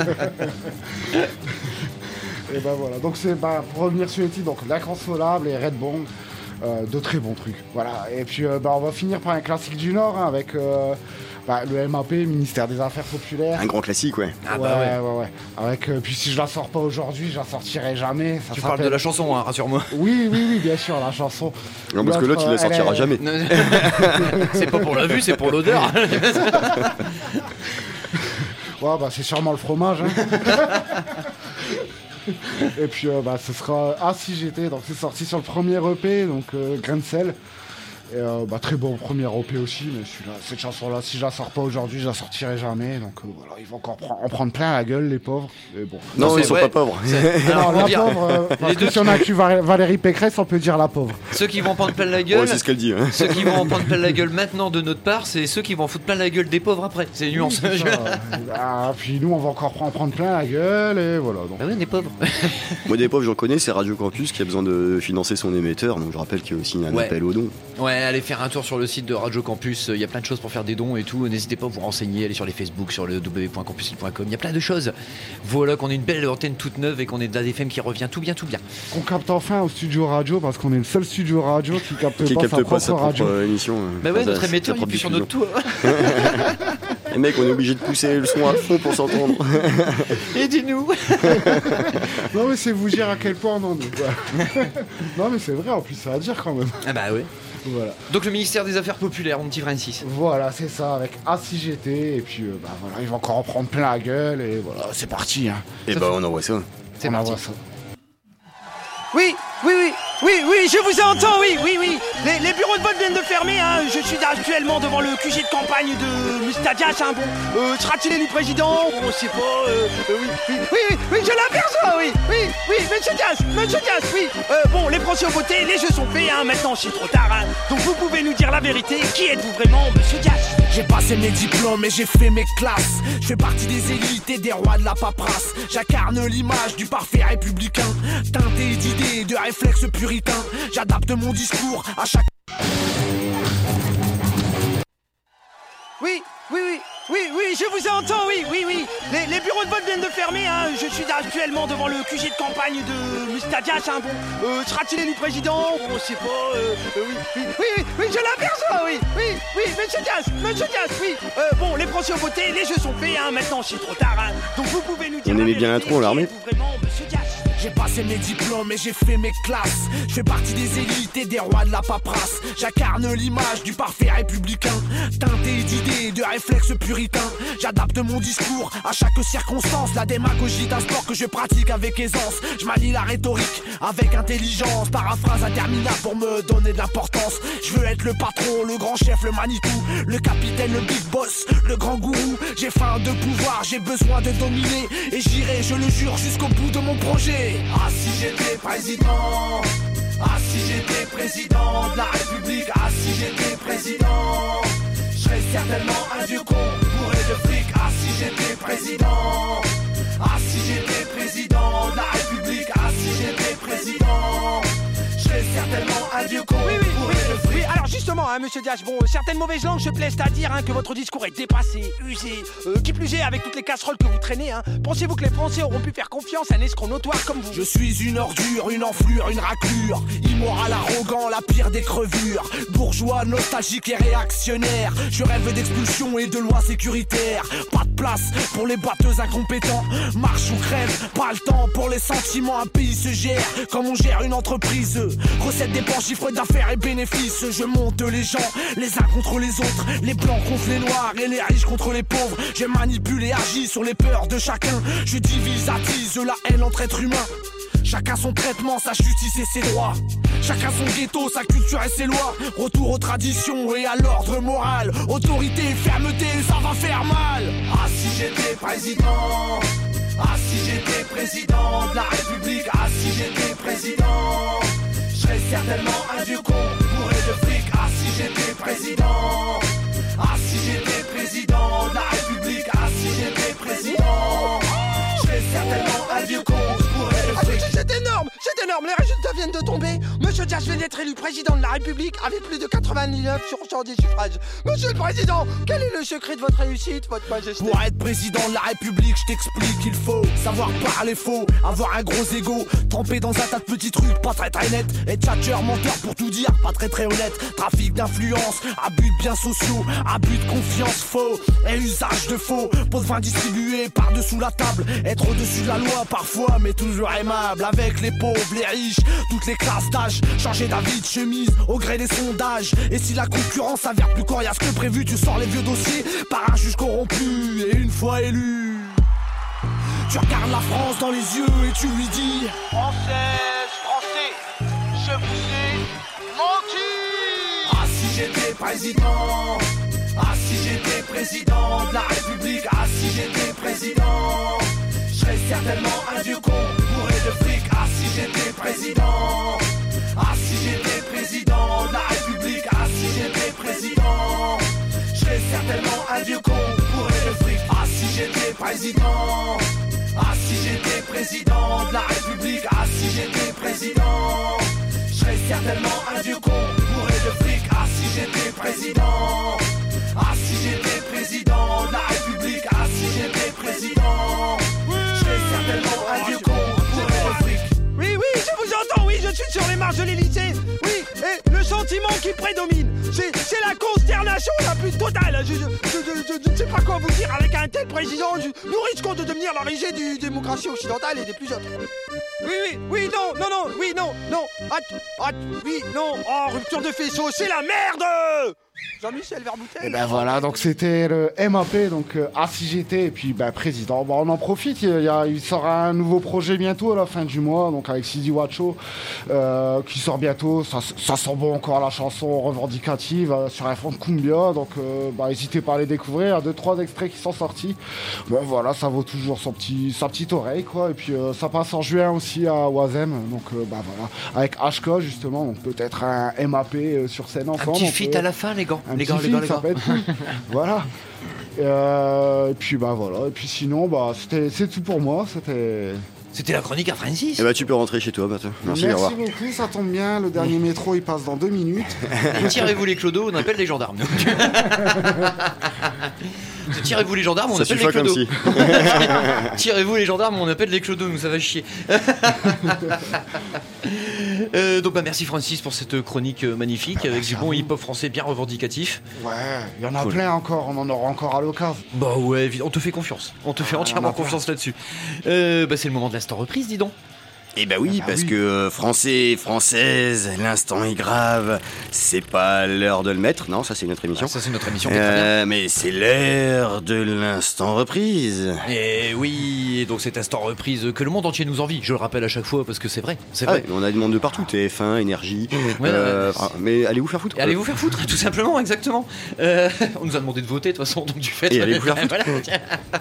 [SPEAKER 5] Et ben voilà, donc c'est bah, pour revenir sur les titres, donc l'inconsolable et Red Bong, euh, de très bons trucs. Voilà, et puis euh, bah, on va finir par un classique du Nord hein, avec euh, bah, le M A P, Ministère des Affaires Populaires.
[SPEAKER 7] Un grand classique, ouais.
[SPEAKER 4] Ah
[SPEAKER 5] ouais,
[SPEAKER 4] bah ouais.
[SPEAKER 5] ouais, ouais. Avec, euh, puis si je la sors pas aujourd'hui, je la sortirai jamais. Ça
[SPEAKER 4] tu parles de la chanson, hein, rassure-moi.
[SPEAKER 5] Oui, oui, oui, bien sûr, la chanson.
[SPEAKER 7] Non, parce que là, tu la sortiras est... jamais.
[SPEAKER 4] C'est pas pour la vue, c'est pour l'odeur.
[SPEAKER 5] Ouais, bah c'est sûrement le fromage. Hein. Et puis euh, bah ce sera Ah si j'étais, donc c'est sorti sur le premier E P, donc euh, Grain de sel. Et euh, bah très bon premier E P aussi, mais celui-là, cette chanson-là, si je la sors pas aujourd'hui, je la sortirai jamais. Donc euh, voilà, ils vont encore en prendre plein la gueule, les pauvres. Et bon.
[SPEAKER 7] Non,
[SPEAKER 4] non
[SPEAKER 7] ils sont
[SPEAKER 4] ouais,
[SPEAKER 7] pas pauvres.
[SPEAKER 5] Alors, la pauvre, euh, parce que si on accuse Valérie Pécresse, on peut dire la pauvre.
[SPEAKER 4] Ceux qui vont en prendre plein la gueule,
[SPEAKER 7] ouais, c'est ce qu'elle dit. Hein.
[SPEAKER 4] Ceux qui vont en prendre plein la gueule maintenant de notre part, c'est ceux qui vont en foutre plein la gueule des pauvres après. C'est une nuance.
[SPEAKER 5] Oui, ah, puis nous, on va encore en prendre plein la gueule, et voilà. Donc.
[SPEAKER 4] Ah oui, des pauvres.
[SPEAKER 7] Moi, des pauvres, j'en connais, c'est Radio Campus qui a besoin de financer son émetteur, donc je rappelle qu'il y a aussi un
[SPEAKER 4] ouais.
[SPEAKER 7] appel aux dons.
[SPEAKER 4] Ouais, allez faire un tour sur le site de Radio Campus, il y a plein de choses pour faire des dons et tout. N'hésitez pas à vous renseigner, allez sur les Facebook, sur le w w w point campus lille point com, il y a plein de choses. Voilà qu'on est une belle antenne toute neuve et qu'on est de la F M qui revient tout bien, tout bien.
[SPEAKER 5] On capte enfin au studio radio parce qu'on est le seul studio radio qui capte
[SPEAKER 7] qui
[SPEAKER 5] pas,
[SPEAKER 7] capte
[SPEAKER 5] sa,
[SPEAKER 7] pas
[SPEAKER 5] propre
[SPEAKER 7] sa propre
[SPEAKER 5] radio.
[SPEAKER 7] émission.
[SPEAKER 4] Bah ouais, notre émetteur il est plus sur notre tour.
[SPEAKER 7] Les mecs, on est obligé de pousser le son à fond pour s'entendre.
[SPEAKER 4] Et dis-nous.
[SPEAKER 5] Non mais c'est vous dire à quel point on en est. Quoi. Non mais c'est vrai, en plus ça va dire quand même.
[SPEAKER 4] Ah bah oui.
[SPEAKER 5] Voilà.
[SPEAKER 4] Donc le ministère des Affaires Populaires, mon petit Francis.
[SPEAKER 5] Voilà, c'est ça, avec A C G T, et puis euh, bah voilà, ils vont encore en prendre plein la gueule, et voilà, c'est parti. Hein.
[SPEAKER 7] Et ça bah fait... on envoie ça.
[SPEAKER 5] C'est on envoie ça.
[SPEAKER 15] Oui, oui, oui, oui, oui, je vous entends, oui, oui, oui. Les, les bureaux de vote viennent de fermer, hein. Je suis actuellement devant le Q G de campagne de Mustadias, hein. Bon, euh, sera-t-il élu président? On sait pas, euh, euh, oui, oui, oui, oui, oui, je l'aperçois, oui, oui, oui, monsieur Dias, monsieur Dias, oui. Euh, bon, les Français ont voté, les jeux sont faits, hein. Maintenant c'est trop tard, hein. Donc vous pouvez nous dire la vérité, qui êtes-vous vraiment, monsieur Dias?
[SPEAKER 9] J'ai passé mes diplômes et j'ai fait mes classes. Je fais partie des élites et des rois de la paperasse. J'incarne l'image du parfait républicain, teinté d'idées et de réflexes puritains. J'adapte mon discours à chaque...
[SPEAKER 15] Oui, oui, oui, oui, oui, je vous entends, oui, oui, oui. Les, les bureaux de vote viennent de fermer, hein. Je suis actuellement devant le Q G de campagne de Mustadias, hein. Bon, euh, sera-t-il élu président? On sait pas, euh, euh, oui, oui, oui, oui, oui, je l'aperçois, oui, oui, oui, monsieur Dias, monsieur Dias, oui. Euh, bon, les Français ont voté, les jeux sont faits, hein. Maintenant c'est trop tard, hein. Donc vous pouvez nous dire...
[SPEAKER 7] On aimait bien l'intro, on l'a remis.
[SPEAKER 15] Vraiment, monsieur Dias?
[SPEAKER 9] J'ai passé mes diplômes et j'ai fait mes classes. Je fais partie des élites et des rois de la paperasse. J'incarne l'image du parfait républicain, teinté d'idées et de réflexes puritains. J'adapte mon discours à chaque circonstance. La démagogie d'un sport que je pratique avec aisance. Je manie la rhétorique avec intelligence. Paraphrase interminable pour me donner de l'importance. Je veux être le patron, le grand chef, le Manitou, le capitaine, le big boss, le grand gourou. J'ai faim de pouvoir, j'ai besoin de dominer. Et j'irai, je le jure, jusqu'au bout de mon projet.
[SPEAKER 8] Ah si j'étais président, ah si j'étais président de la République, ah si j'étais président, je serais certainement un vieux con bourré de fric. Ah si j'étais président, ah si j'étais président de la République, ah si j'étais président, je serais certainement un vieux con
[SPEAKER 15] oui, oui,
[SPEAKER 8] bourré
[SPEAKER 15] oui,
[SPEAKER 8] de fric.
[SPEAKER 15] Oui, alors justement, hein, monsieur Dias, bon, certaines mauvaises langues se plaisent à dire hein, que votre discours est dépassé, usé, euh, qui plus est avec toutes les casseroles que vous traînez, hein. Pensez-vous que les Français auront pu faire confiance à un escroc notoire comme vous?
[SPEAKER 9] Je suis une ordure, une enflure, une raclure, immoral, arrogant, la pire des crevures, bourgeois, nostalgique et réactionnaire. Je rêve d'expulsion et de lois sécuritaires. Pas de place pour les boiteux incompétents. Marche ou crève, pas le temps pour les sentiments. Un pays se gère comme on gère une entreprise. Recette, dépenses, chiffre d'affaires et bénéfices. Je monte les gens, les uns contre les autres, les blancs contre les noirs et les riches contre les pauvres. Je manipule et agis sur les peurs de chacun. Je divise, attise la haine entre êtres humains. Chacun son traitement, sa justice et ses droits. Chacun son ghetto, sa culture et ses lois. Retour aux traditions et à l'ordre moral. Autorité et fermeté, ça va faire mal.
[SPEAKER 8] Ah si j'étais président, ah si j'étais président de la République, ah si j'étais président, je serais certainement un vieux con bourré de fric. Ah si j'étais président, ah si j'étais président de la République, ah si j'étais président, je serais certainement un vieux con bourré de fric.
[SPEAKER 15] Ah, c'est énorme, c'est énorme, les résultats viennent de tomber. Monsieur Dias vient d'être élu président de la République avec plus de quatre-vingt-dix-neuf sur cent des suffrages. Monsieur le Président, quel est le secret de votre réussite, votre majesté?
[SPEAKER 9] Pour être président de la République, je t'explique, il faut savoir parler faux, avoir un gros ego, tremper dans un tas de petits trucs pas très très nets, être tchatcheur, menteur pour tout dire, pas très très honnête, trafic d'influence, abus de biens sociaux, abus de confiance faux, et usage de faux, pot de vin distribué par-dessous la table, être au-dessus de la loi parfois, mais toujours aimable, avec les pauvres, les riches, toutes les classes d'âge, changer d'avis de chemise au gré des sondages. Et si la concurrence s'avère plus coriace que prévu, tu sors les vieux dossiers par un juge corrompu. Et une fois élu, tu regardes la France dans les yeux et tu lui dis:
[SPEAKER 8] Française, Français, je vous ai menti. Ah si j'étais président, ah si j'étais président de la République, ah si j'étais président, je serais certainement un vieux con bourré de fric. Ah si j'étais président, ah si j'étais président de la République, ah si j'étais président, je serais certainement un vieux con bourré de fric. Ah si j'étais président, ah si j'étais président de la République, ah si j'étais président, je serais certainement un vieux con bourré de fric. Ah si président. Ah si j'étais président de la République. Ah si j'étais président. Je serais certainement un vieux con pour le fric.
[SPEAKER 16] Oui, oui, je vous entends, oui, je suis sur les marches de l'Élysée. Oui, et le sentiment qui prédomine, c'est, c'est la consternation la plus totale. Je, je, je, je, je ne sais pas quoi vous dire avec un tel président. Je, nous risquons de devenir la risée du démocratie occidentale et des plus autres. Oui, oui, oui, non, non, non, oui, non, non. Hâte, hâte, oui, non. Oh, rupture de faisceau, c'est la merde. Jean-Michel Verboutel.
[SPEAKER 5] Et ben voilà, donc c'était le M A P, donc euh, A C G T, et puis ben, président. Bon, on en profite, il, y a, il sort un nouveau projet bientôt à la fin du mois, donc avec Sidi Wacho, euh, qui sort bientôt. Ça, ça sent bon encore la chanson revendicative euh, sur un fond de cumbia, donc euh, bah, n'hésitez pas à les découvrir. Il y a deux, trois extraits qui sont sortis. Ben voilà, ça vaut toujours son petit, sa petite oreille, quoi. Et puis euh, ça passe en juin aussi à Oisem, donc euh, bah, voilà, avec H K justement, donc peut-être un M A P euh, sur scène ensemble.
[SPEAKER 4] Un petit feat à la fin, les gars.
[SPEAKER 5] Un
[SPEAKER 4] les
[SPEAKER 5] petit
[SPEAKER 4] gars,
[SPEAKER 5] feat,
[SPEAKER 4] les gars, les
[SPEAKER 5] ça
[SPEAKER 4] gars.
[SPEAKER 5] peut être cool. Voilà. Euh, et puis bah voilà. Et puis sinon, bah c'était, c'est tout pour moi. C'était.
[SPEAKER 4] C'était la chronique à Francis.
[SPEAKER 7] Et bah tu peux rentrer chez toi, Mathieu. Merci,
[SPEAKER 5] Merci
[SPEAKER 7] au revoir.
[SPEAKER 5] beaucoup, ça tombe bien. Le dernier métro, il passe dans deux minutes.
[SPEAKER 4] Et tirez-vous les clodos, on appelle les gendarmes. Tirez-vous les gendarmes, on
[SPEAKER 7] Ça
[SPEAKER 4] appelle les
[SPEAKER 7] suffit comme
[SPEAKER 4] clodos.
[SPEAKER 7] si.
[SPEAKER 4] Tirez-vous les gendarmes, on appelle les clodos, nous ça va chier. euh, donc bah merci Francis pour cette chronique euh, magnifique
[SPEAKER 5] bah,
[SPEAKER 4] avec du bon hip-hop français bien revendicatif.
[SPEAKER 5] Ouais, il y en a
[SPEAKER 4] Cool.
[SPEAKER 5] plein encore, on en aura encore à l'occasion.
[SPEAKER 4] Bah ouais, évidemment, on te fait confiance. On te fait
[SPEAKER 5] Ah,
[SPEAKER 4] entièrement
[SPEAKER 5] on a
[SPEAKER 4] confiance là-dessus. Euh, bah c'est le moment de l'instant reprise, dis donc.
[SPEAKER 7] Eh bah oui,
[SPEAKER 5] Ah bah
[SPEAKER 7] parce
[SPEAKER 5] oui.
[SPEAKER 7] que euh, français, française, l'instant est grave. C'est pas l'heure de le mettre, non, ça c'est notre émission.
[SPEAKER 4] Ah, ça c'est notre émission, qui est très bien.
[SPEAKER 7] Euh, mais c'est l'heure de l'instant reprise.
[SPEAKER 4] Et oui, et donc cet instant reprise que le monde entier nous envie, je le rappelle à chaque fois parce que c'est vrai, c'est
[SPEAKER 7] Ah
[SPEAKER 4] vrai.
[SPEAKER 7] ouais, on a des demandes de partout, T F un, Énergie.
[SPEAKER 4] Ouais,
[SPEAKER 7] euh,
[SPEAKER 4] ouais.
[SPEAKER 7] ah, mais allez vous faire foutre.
[SPEAKER 4] Allez vous faire foutre, tout simplement, exactement. Euh, on nous a demandé de voter de toute façon, donc du fait.
[SPEAKER 7] Et allez vous faire foutre.
[SPEAKER 4] Voilà, tiens.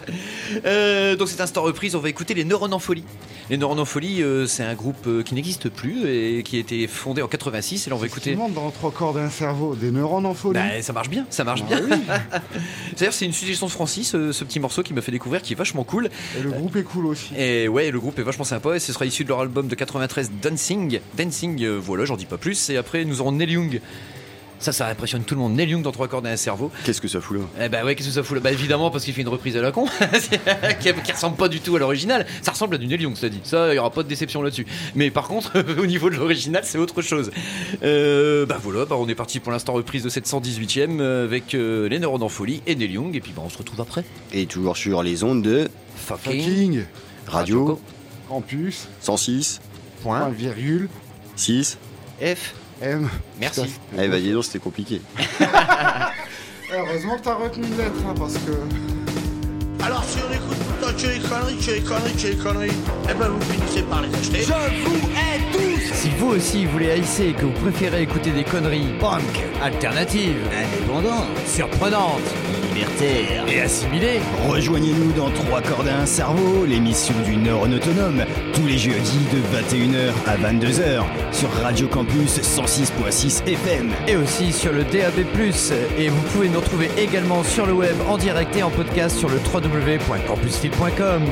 [SPEAKER 4] Euh, donc cet instant reprise, on va écouter les Neurones en Folie. Les Neurones en Folie, euh, c'est un groupe euh, qui n'existe plus et qui a été fondé en quatre-vingt-six. Et là, on va écouter.
[SPEAKER 5] Tout le monde dans trois corps d'un cerveau, des neurones en folie.
[SPEAKER 4] Bah, ça marche bien, ça marche
[SPEAKER 5] Ah
[SPEAKER 4] bien.
[SPEAKER 5] oui.
[SPEAKER 4] C'est-à-dire, c'est une suggestion de Francis, ce, ce petit morceau qui m'a fait découvrir, qui est vachement cool.
[SPEAKER 5] Et le groupe est cool aussi.
[SPEAKER 4] Et ouais, le groupe est vachement sympa et ce sera issu de leur album de quatre-vingt-treize, Dancing. Dancing, euh, voilà, j'en dis pas plus. Et après, nous aurons Neil Young. Ça, ça impressionne tout le monde. Neil Young dans trois cordes et un cerveau.
[SPEAKER 7] Qu'est-ce que ça fout là?
[SPEAKER 4] Eh bah ouais, qu'est-ce que ça fout là? Bah évidemment, parce qu'il fait une reprise à la con, qui, qui ressemble pas du tout à l'original. Ça ressemble à du Neil Young, cela dit. Ça, il y aura pas de déception là-dessus. Mais par contre, au niveau de l'original, c'est autre chose. Euh, bah voilà, bah on est parti pour l'instant reprise de cette cent dix-huitième euh, avec euh, les Neurones en Folie et Neil Young. Et puis bah on se retrouve après.
[SPEAKER 7] Et toujours sur les ondes de
[SPEAKER 5] Fucking
[SPEAKER 7] Radio
[SPEAKER 5] Campus
[SPEAKER 7] cent six
[SPEAKER 5] point virgule
[SPEAKER 7] six
[SPEAKER 4] F
[SPEAKER 5] M.
[SPEAKER 4] Merci.
[SPEAKER 7] Eh bah dis donc, c'était compliqué.
[SPEAKER 5] Heureusement que t'as retenu une lettre, hein, parce que...
[SPEAKER 8] Alors si on écoute tout le temps que les conneries, que les conneries, que les conneries, eh ben vous finissez par les acheter.
[SPEAKER 16] Je vous hais tous.
[SPEAKER 11] Si vous aussi voulez haïsser et que vous préférez écouter des conneries punk, alternatives, indépendantes, surprenantes, libertaires et assimilées,
[SPEAKER 3] Rejoignez-nous dans Trois cordes à un cerveau, l'émission du neurone autonome, tous les jeudis de vingt et une heures à vingt-deux heures sur Radio Campus cent six point six F M.
[SPEAKER 11] et aussi sur le D A B plus. Et vous pouvez nous retrouver également sur le web en direct et en podcast sur le w w w point campusfil point com.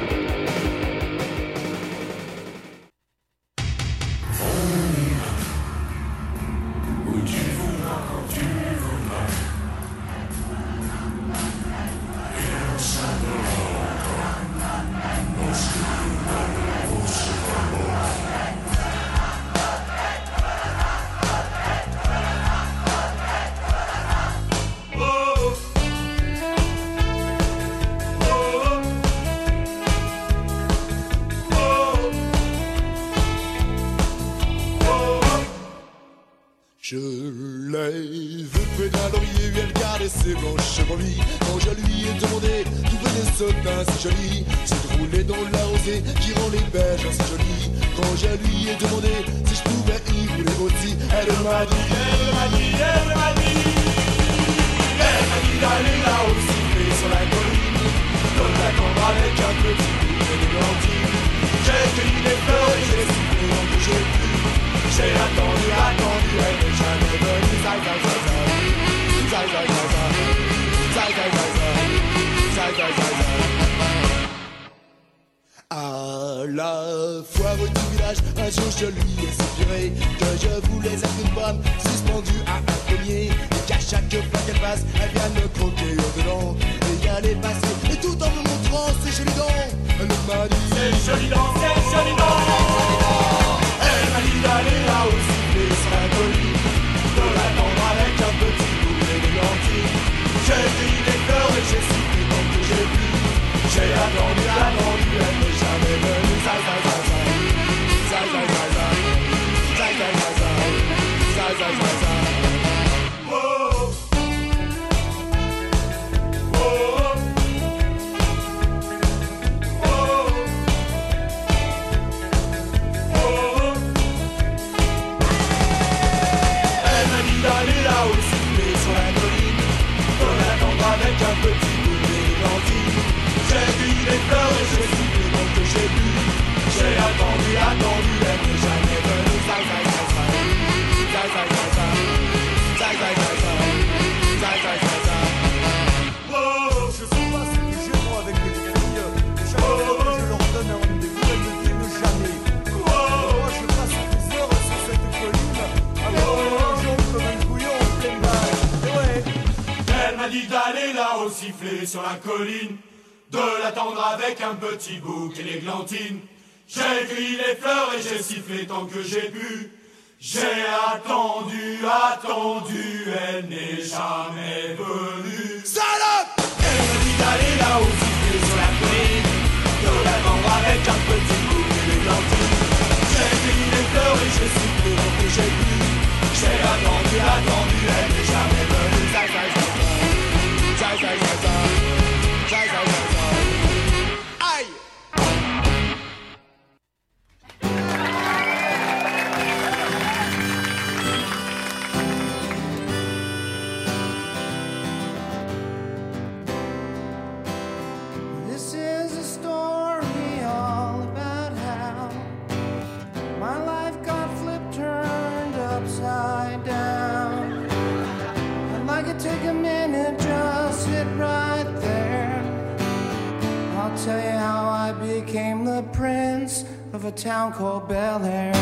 [SPEAKER 8] Je lève le pédale d'oreiller, lui elle garde ses blanches chevelures. Quand je lui ai demandé d'où venait ce teint si joli, c'est de rouler dans la rosée qui rend les berges si jolies. Quand je lui ai demandé si je pouvais y rouler aussi, elle m'a dit, elle m'a dit, elle m'a dit, elle m'a dit d'aller là aussi, mais sur la colline, comme la cambre avec un petit bouquet de glantides. J'ai cueilli des fleurs et j'ai soufflé tant que j'ai pu. J'ai attendu, attendu, elle n'est jamais venue. Zai, zai, zai, zai. Zai, zai, zai, zai. Zai, zai, zai, zai. Zai, zai, zai, zai.
[SPEAKER 9] la foire du village, un jour je lui ai soupiré que je voulais être une pomme suspendue à un pommier, et qu'à chaque fois qu'elle passe, elle vient me croquer au-dedans et aller passer, et tout en me montrant ses jolies dents. Elle m'a dit c'est joli dents, c'est joli dents. Elle m'a dit d'aller là au sifflet sur la colline, de l'attendre avec un petit bouquet de lentilles. J'ai cueilli des fleurs et j'ai sifflé tant que j'ai pu. J'ai attendu, attendu, elle n'est jamais venue. Zai, zai, zai, zai. Zai, zai, zai, zai. Zai, zai, zai, zai. Zai, zai, zai, zai. Whoa. Whoa. Whoa. Whoa. Elle m'a dit d'aller là au sifflet sur la colline, de l'attendre avec un petit bouquet de lentilles. J'ai cueilli des fleurs et j'ai sifflé tant que j'ai pu. J'ai attendu, attendu, elle n'est jamais venue. Zai, zai, zai, zai. Zai, zai, zai, zai. Zai, zai, zai, zai. Zai, zai, zai, zai. Oh, je sais pas ce que j'ai moi avec les filles. Chaque fois que je leur donne un rendez-vous, elles me viennent jamais. Moi, je passe des heures sur cette colline, alors les gens comme un couillon en pleine balle. Et ouais. Elle m'a dit d'aller là au sifflet sur la colline, de l'attendre avec un petit bouquet d'églantines. J'ai cueilli les fleurs et j'ai sifflé tant que j'ai pu. J'ai attendu, attendu, elle n'est jamais venue. Salope! Elle m'a dit d'aller là au sifflet sur la colline, de l'attendre avec un petit bouquet d'églantines. J'ai cueilli les fleurs et j'ai sifflé tant que j'ai pu. J'ai attendu, attendu, elle n'est jamais venue. Zai, zai, zai, zai. Zai, zai, zai, zai. Zai, zai, zai, zai. Aïe!
[SPEAKER 17] This is a story all about how my life got flipped, turned upside down. I'd like to take a minute, just sit right there. I'll tell you how I became the prince of a town called Bel Air.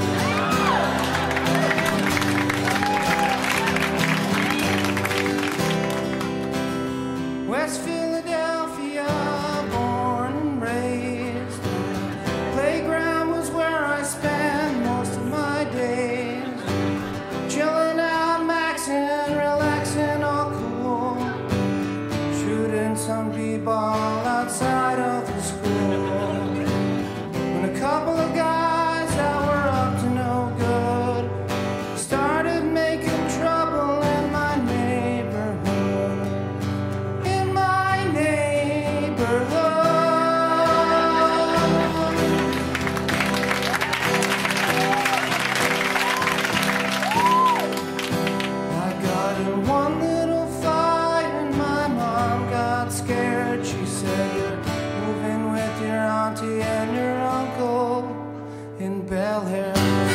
[SPEAKER 17] West Philadelphia, born and raised. Playground was where I spent most of my days. Chilling out, maxing, relaxing, all cool. Shooting some b-ball outside of the school. When a couple of guys that were up to no good started making trouble in my neighborhood. In my neighborhood. I got in one little fight and my mom got scared. She said, "You're moving with your auntie and your uncle in Bel Air."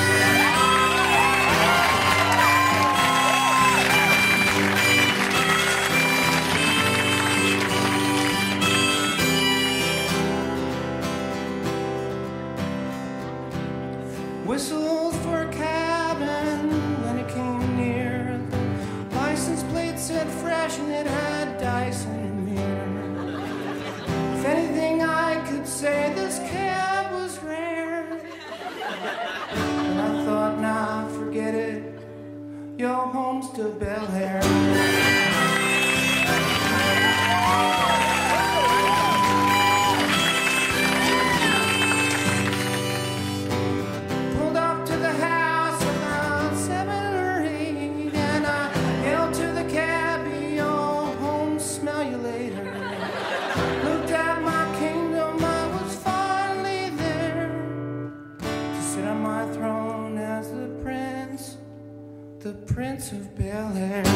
[SPEAKER 17] Whistled for a cabin when it came near. The license plate said fresh and it had dice in the mirror. If anything I could say, this cab was rare. And I thought, nah, forget it. Your home's to Bel Air. Pulled up to the house around seven or eight, and I yelled to the cabbie, "Oh, home, smell you later." Looked at my kingdom, I was finally there to sit on my throne as the prince, the Prince of Bel Air.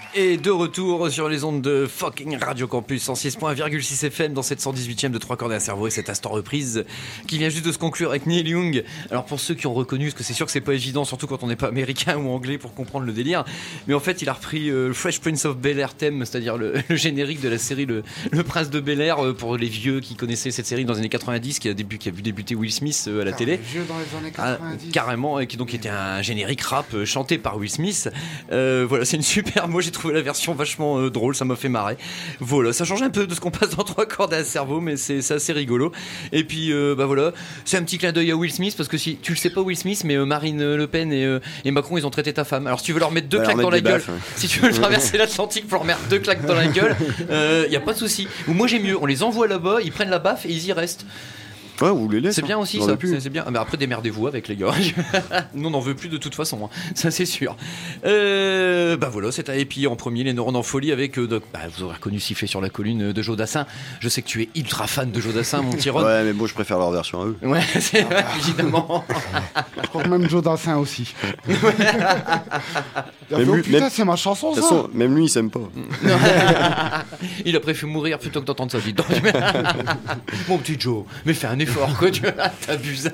[SPEAKER 11] Et de retour sur les ondes de fucking Radio Campus cent six virgule six F M dans cette cent dix-huitième de trois cordes et un cerveau et cette instant reprise qui vient juste de se conclure avec Neil Young. Alors pour ceux qui ont reconnu, parce que c'est sûr que c'est pas évident, surtout quand on n'est pas américain ou anglais pour comprendre le délire, mais en fait il a repris euh, le Fresh Prince of Bel-Air thème, c'est-à-dire le, le générique de la série Le, le Prince de Bel-Air euh, pour les vieux qui connaissaient cette série dans les années quatre-vingt-dix qui a, début, qui a vu débuter Will Smith euh, à la
[SPEAKER 5] Ah,
[SPEAKER 11] télé.
[SPEAKER 5] les vieux dans les années quatre-vingt-dix.
[SPEAKER 11] Ah, carrément, et qui donc était un générique rap euh, chanté par Will Smith. Euh, voilà, c'est une super. Moi j'ai trouvé la version vachement euh, drôle, ça m'a fait marrer. Voilà, ça change un peu de ce qu'on passe dans trois cordes à un cerveau, mais c'est, c'est assez rigolo. Et puis euh, bah voilà, c'est un petit clin d'œil à Will Smith parce que si tu le sais pas, Will Smith, mais euh, Marine Le Pen et, euh, et Macron ils ont traité ta femme. Alors si tu veux leur mettre deux
[SPEAKER 7] Bah,
[SPEAKER 11] claques
[SPEAKER 7] leur
[SPEAKER 11] dans la
[SPEAKER 7] mettre des
[SPEAKER 11] gueule,
[SPEAKER 7] baffes, ouais.
[SPEAKER 11] si tu veux traverser l'Atlantique pour leur mettre deux claques dans la gueule, il euh, y a pas de souci. Ou moi j'ai mieux, on les envoie là-bas, ils prennent la baffe et ils y restent.
[SPEAKER 7] Ouais, vous les laissez.
[SPEAKER 11] C'est bien aussi
[SPEAKER 7] on
[SPEAKER 11] ça,
[SPEAKER 7] plus.
[SPEAKER 11] c'est, c'est bien. Mais après démerdez-vous avec les gars. Nous on n'en veut plus de toute façon, hein. Ça c'est sûr. Euh, bah voilà, c'est à et puis en premier les neurones en folie avec euh, de, bah, vous aurez reconnu Siffler sur la colline de Joe Dassin. Je sais que tu es ultra fan de Joe Dassin, mon petit Ron.
[SPEAKER 7] Ouais, mais bon, je préfère leur version à eux.
[SPEAKER 11] Ouais, c'est vrai, évidemment.
[SPEAKER 5] Je crois que même Joe Dassin aussi. Il a fait,
[SPEAKER 7] Même
[SPEAKER 5] oh,
[SPEAKER 7] lui-
[SPEAKER 5] putain,
[SPEAKER 7] même-
[SPEAKER 5] c'est ma chanson
[SPEAKER 7] De
[SPEAKER 5] ça.
[SPEAKER 7] toute façon, même lui, il s'aime pas.
[SPEAKER 11] Il a préféré mourir plutôt que d'entendre sa vie. Donc, mon petit Joe, mais fais un effort, quoi, tu t'abuses.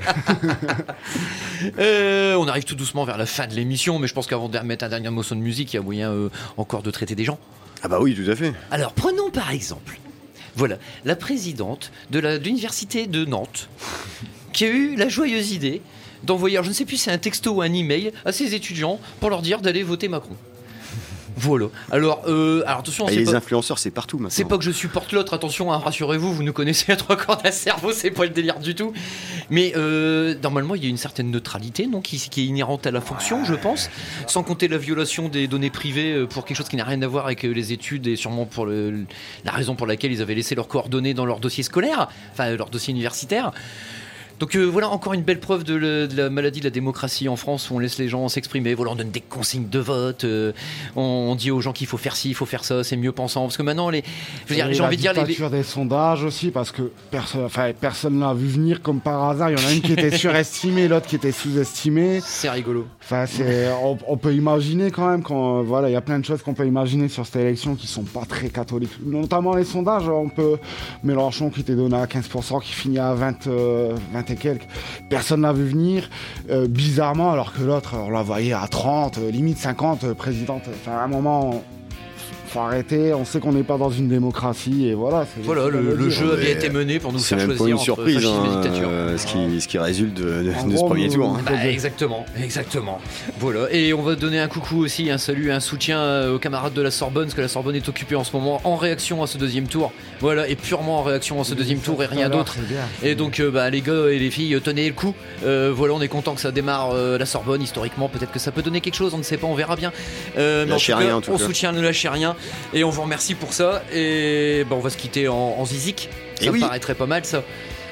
[SPEAKER 11] euh, on arrive tout doucement vers la fin de l'émission, mais je pense qu'avant de mettre un dernier morceau de musique, il y a moyen euh, encore de traiter des gens.
[SPEAKER 7] Ah bah oui, tout à fait.
[SPEAKER 11] Alors, prenons par exemple, voilà, la présidente de, la, de l'université de Nantes, qui a eu la joyeuse idée d'envoyer, alors je ne sais plus si c'est un texto ou un email, à ses étudiants pour leur dire d'aller voter Macron. Voilà. Alors, euh, alors attention,
[SPEAKER 7] Et
[SPEAKER 11] c'est
[SPEAKER 7] les
[SPEAKER 11] pas...
[SPEAKER 7] influenceurs, c'est partout maintenant.
[SPEAKER 11] C'est pas que je supporte l'autre, attention, hein, rassurez-vous, vous nous connaissez à trois cordes à cerveau, c'est pas le délire du tout. Mais euh, normalement, il y a une certaine neutralité non, qui, qui est inhérente à la fonction, je pense, sans compter la violation des données privées pour quelque chose qui n'a rien à voir avec les études et sûrement pour le, la raison pour laquelle ils avaient laissé leurs coordonnées dans leur dossier scolaire, enfin leur dossier universitaire. Donc euh, voilà encore une belle preuve de, le, de la maladie de la démocratie en France où on laisse les gens s'exprimer, voilà, on donne des consignes de vote, euh, on, on dit aux gens qu'il faut faire ci, il faut faire ça, c'est mieux pensant. Parce que maintenant, les, je veux dire,
[SPEAKER 5] Et
[SPEAKER 11] j'ai
[SPEAKER 5] la
[SPEAKER 11] envie de dire... Les,
[SPEAKER 5] dictature des sondages aussi, parce que personne enfin, personne l'a vu venir comme par hasard. Il y en a une qui était surestimée, l'autre qui était sous-estimée.
[SPEAKER 11] C'est rigolo.
[SPEAKER 5] Enfin, c'est, on, on peut imaginer quand même, quand, voilà, il y a plein de choses qu'on peut imaginer sur cette élection qui sont pas très catholiques. Notamment les sondages, on peut... Mélenchon qui était donné à quinze pour cent, qui finit à vingt, euh, vingt et quelques. Personne l'a vu venir, euh, bizarrement, alors que l'autre, on l'a voyé à trente, euh, limite cinquante, euh, présidente. Enfin, à un moment... faut arrêter, on sait qu'on n'est pas dans une démocratie et voilà. C'est
[SPEAKER 11] voilà, le, le jeu avait été mené pour nous
[SPEAKER 7] c'est
[SPEAKER 11] faire
[SPEAKER 7] même
[SPEAKER 11] choisir
[SPEAKER 7] pas une surprise,
[SPEAKER 11] entre fascisme
[SPEAKER 7] hein,
[SPEAKER 11] et dictature.
[SPEAKER 7] euh, ce, qui, ce qui résulte de, de,
[SPEAKER 5] En
[SPEAKER 7] de
[SPEAKER 5] gros,
[SPEAKER 7] ce premier
[SPEAKER 5] nous-
[SPEAKER 7] tour. hein.
[SPEAKER 11] Bah, exactement, exactement. Voilà, et on va donner un coucou aussi, un salut, un soutien aux camarades de la Sorbonne, parce que la Sorbonne est occupée en ce moment en réaction à ce deuxième tour. Voilà, et purement en réaction à ce deuxième tour et rien d'autre. Et donc, euh, bah, les gars et les filles, tenez le coup. Euh, voilà, on est content que ça démarre euh, la Sorbonne historiquement. Peut-être que ça peut donner quelque chose, on ne sait pas, on verra bien. Euh, mais en
[SPEAKER 7] Lâchez
[SPEAKER 11] tout cas,
[SPEAKER 7] rien, en tout
[SPEAKER 11] on
[SPEAKER 7] cas.
[SPEAKER 11] soutient, ne lâchez rien. Et on vous remercie pour ça. Et bah, on va se quitter en, en zizik.
[SPEAKER 7] Et
[SPEAKER 11] Ça me
[SPEAKER 7] oui.
[SPEAKER 11] paraîtrait pas mal, ça.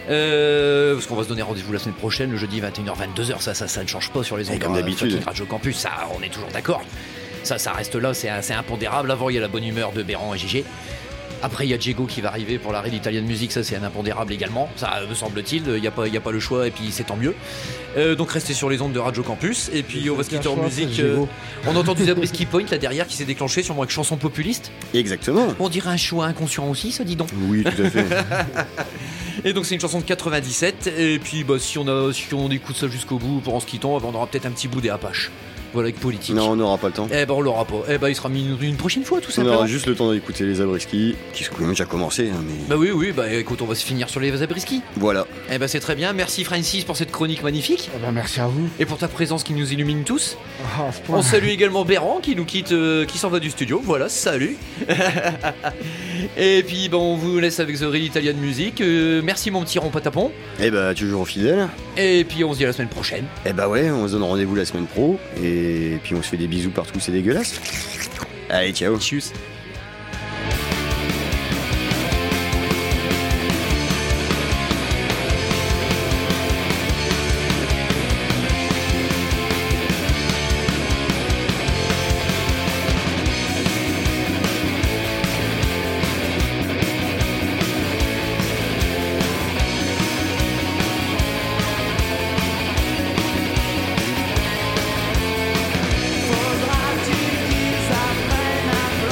[SPEAKER 11] Euh, parce qu'on va se donner rendez-vous la semaine prochaine, le jeudi vingt et une heures vingt-deux heures, ça, ça, ça ne change pas sur les ondes
[SPEAKER 7] comme
[SPEAKER 11] de
[SPEAKER 7] d'habitude.
[SPEAKER 11] fucking Radio Campus, ça, on est toujours d'accord. Ça, ça reste là, c'est, c'est impondérable. Avant, il y a la bonne humeur de Béran et Gigi. Après, il y a Diego qui va arriver pour la Real Italian Music, ça c'est un impondérable également, ça me semble-t-il, il n'y a, pas- il y a pas le choix et puis c'est tant mieux. Euh, donc restez sur les ondes de Radio Campus et puis on va se quitter en
[SPEAKER 5] choix,
[SPEAKER 11] musique.
[SPEAKER 5] c'est
[SPEAKER 11] euh,
[SPEAKER 5] Diego.
[SPEAKER 11] on entend du Zabriskie Point là derrière qui s'est déclenché sûrement avec chanson populiste.
[SPEAKER 7] Exactement.
[SPEAKER 11] On dirait un choix inconscient aussi, ça dis donc.
[SPEAKER 7] Oui, tout à fait.
[SPEAKER 11] Et donc c'est une chanson de quatre-vingt-dix-sept et puis bah, si, on a, si on écoute ça jusqu'au bout pour en se quittant, on aura peut-être un petit bout des Apaches. Voilà, avec politique.
[SPEAKER 7] Non, on n'aura pas le temps.
[SPEAKER 11] Eh ben on l'aura pas. Eh ben il sera mis une, une prochaine fois tout
[SPEAKER 7] On
[SPEAKER 11] simplement.
[SPEAKER 7] aura juste le temps d'écouter les Zabriskie, qui sont quand même déjà commencé. hein, mais...
[SPEAKER 11] Bah oui, oui, bah écoute, on va se finir sur les Zabriskie.
[SPEAKER 7] Voilà.
[SPEAKER 11] Eh ben c'est très bien. Merci Francis pour cette chronique magnifique.
[SPEAKER 5] Eh ben, merci à vous.
[SPEAKER 11] Et pour ta présence qui nous illumine tous.
[SPEAKER 5] Ah, à ce point.
[SPEAKER 11] On salue également Béran qui nous quitte, euh, qui s'en va du studio. Voilà, salut. Et puis bon, on vous laisse avec The Real Italian Music. Euh, merci mon petit rond patapon.
[SPEAKER 7] Eh bah, toujours fidèle.
[SPEAKER 11] Et puis on se dit à la semaine prochaine.
[SPEAKER 7] Eh bah ouais, on se donne rendez-vous la semaine pro. Et puis on se fait des bisous partout, c'est dégueulasse. Allez, ciao.
[SPEAKER 11] Tchuss.
[SPEAKER 9] Faudra-t-il qu'ils apprennent à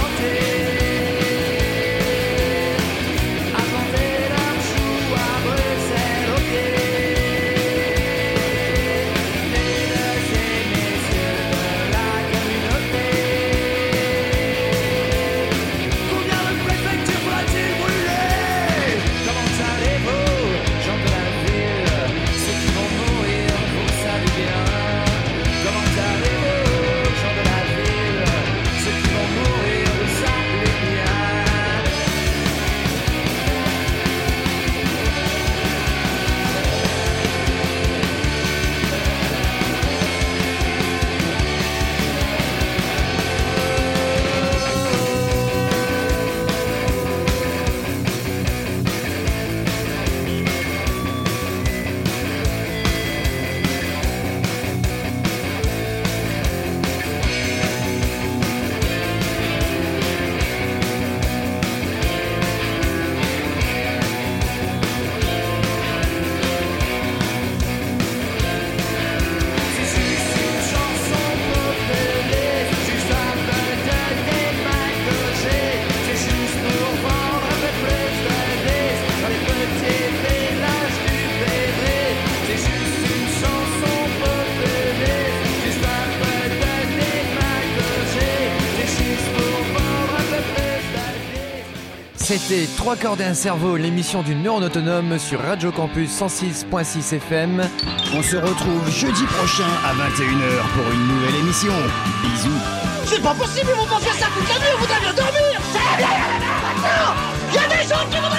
[SPEAKER 4] C'était trois cordes et un cerveau, l'émission du neurone autonome sur Radio Campus cent six virgule six F M.
[SPEAKER 3] On se retrouve jeudi prochain à vingt et une heures pour une nouvelle émission. Bisous.
[SPEAKER 9] C'est pas possible, ils vont pas faire ça toute la nuit, on voudrait bien dormir. C'est bien, il y a des gens qui vont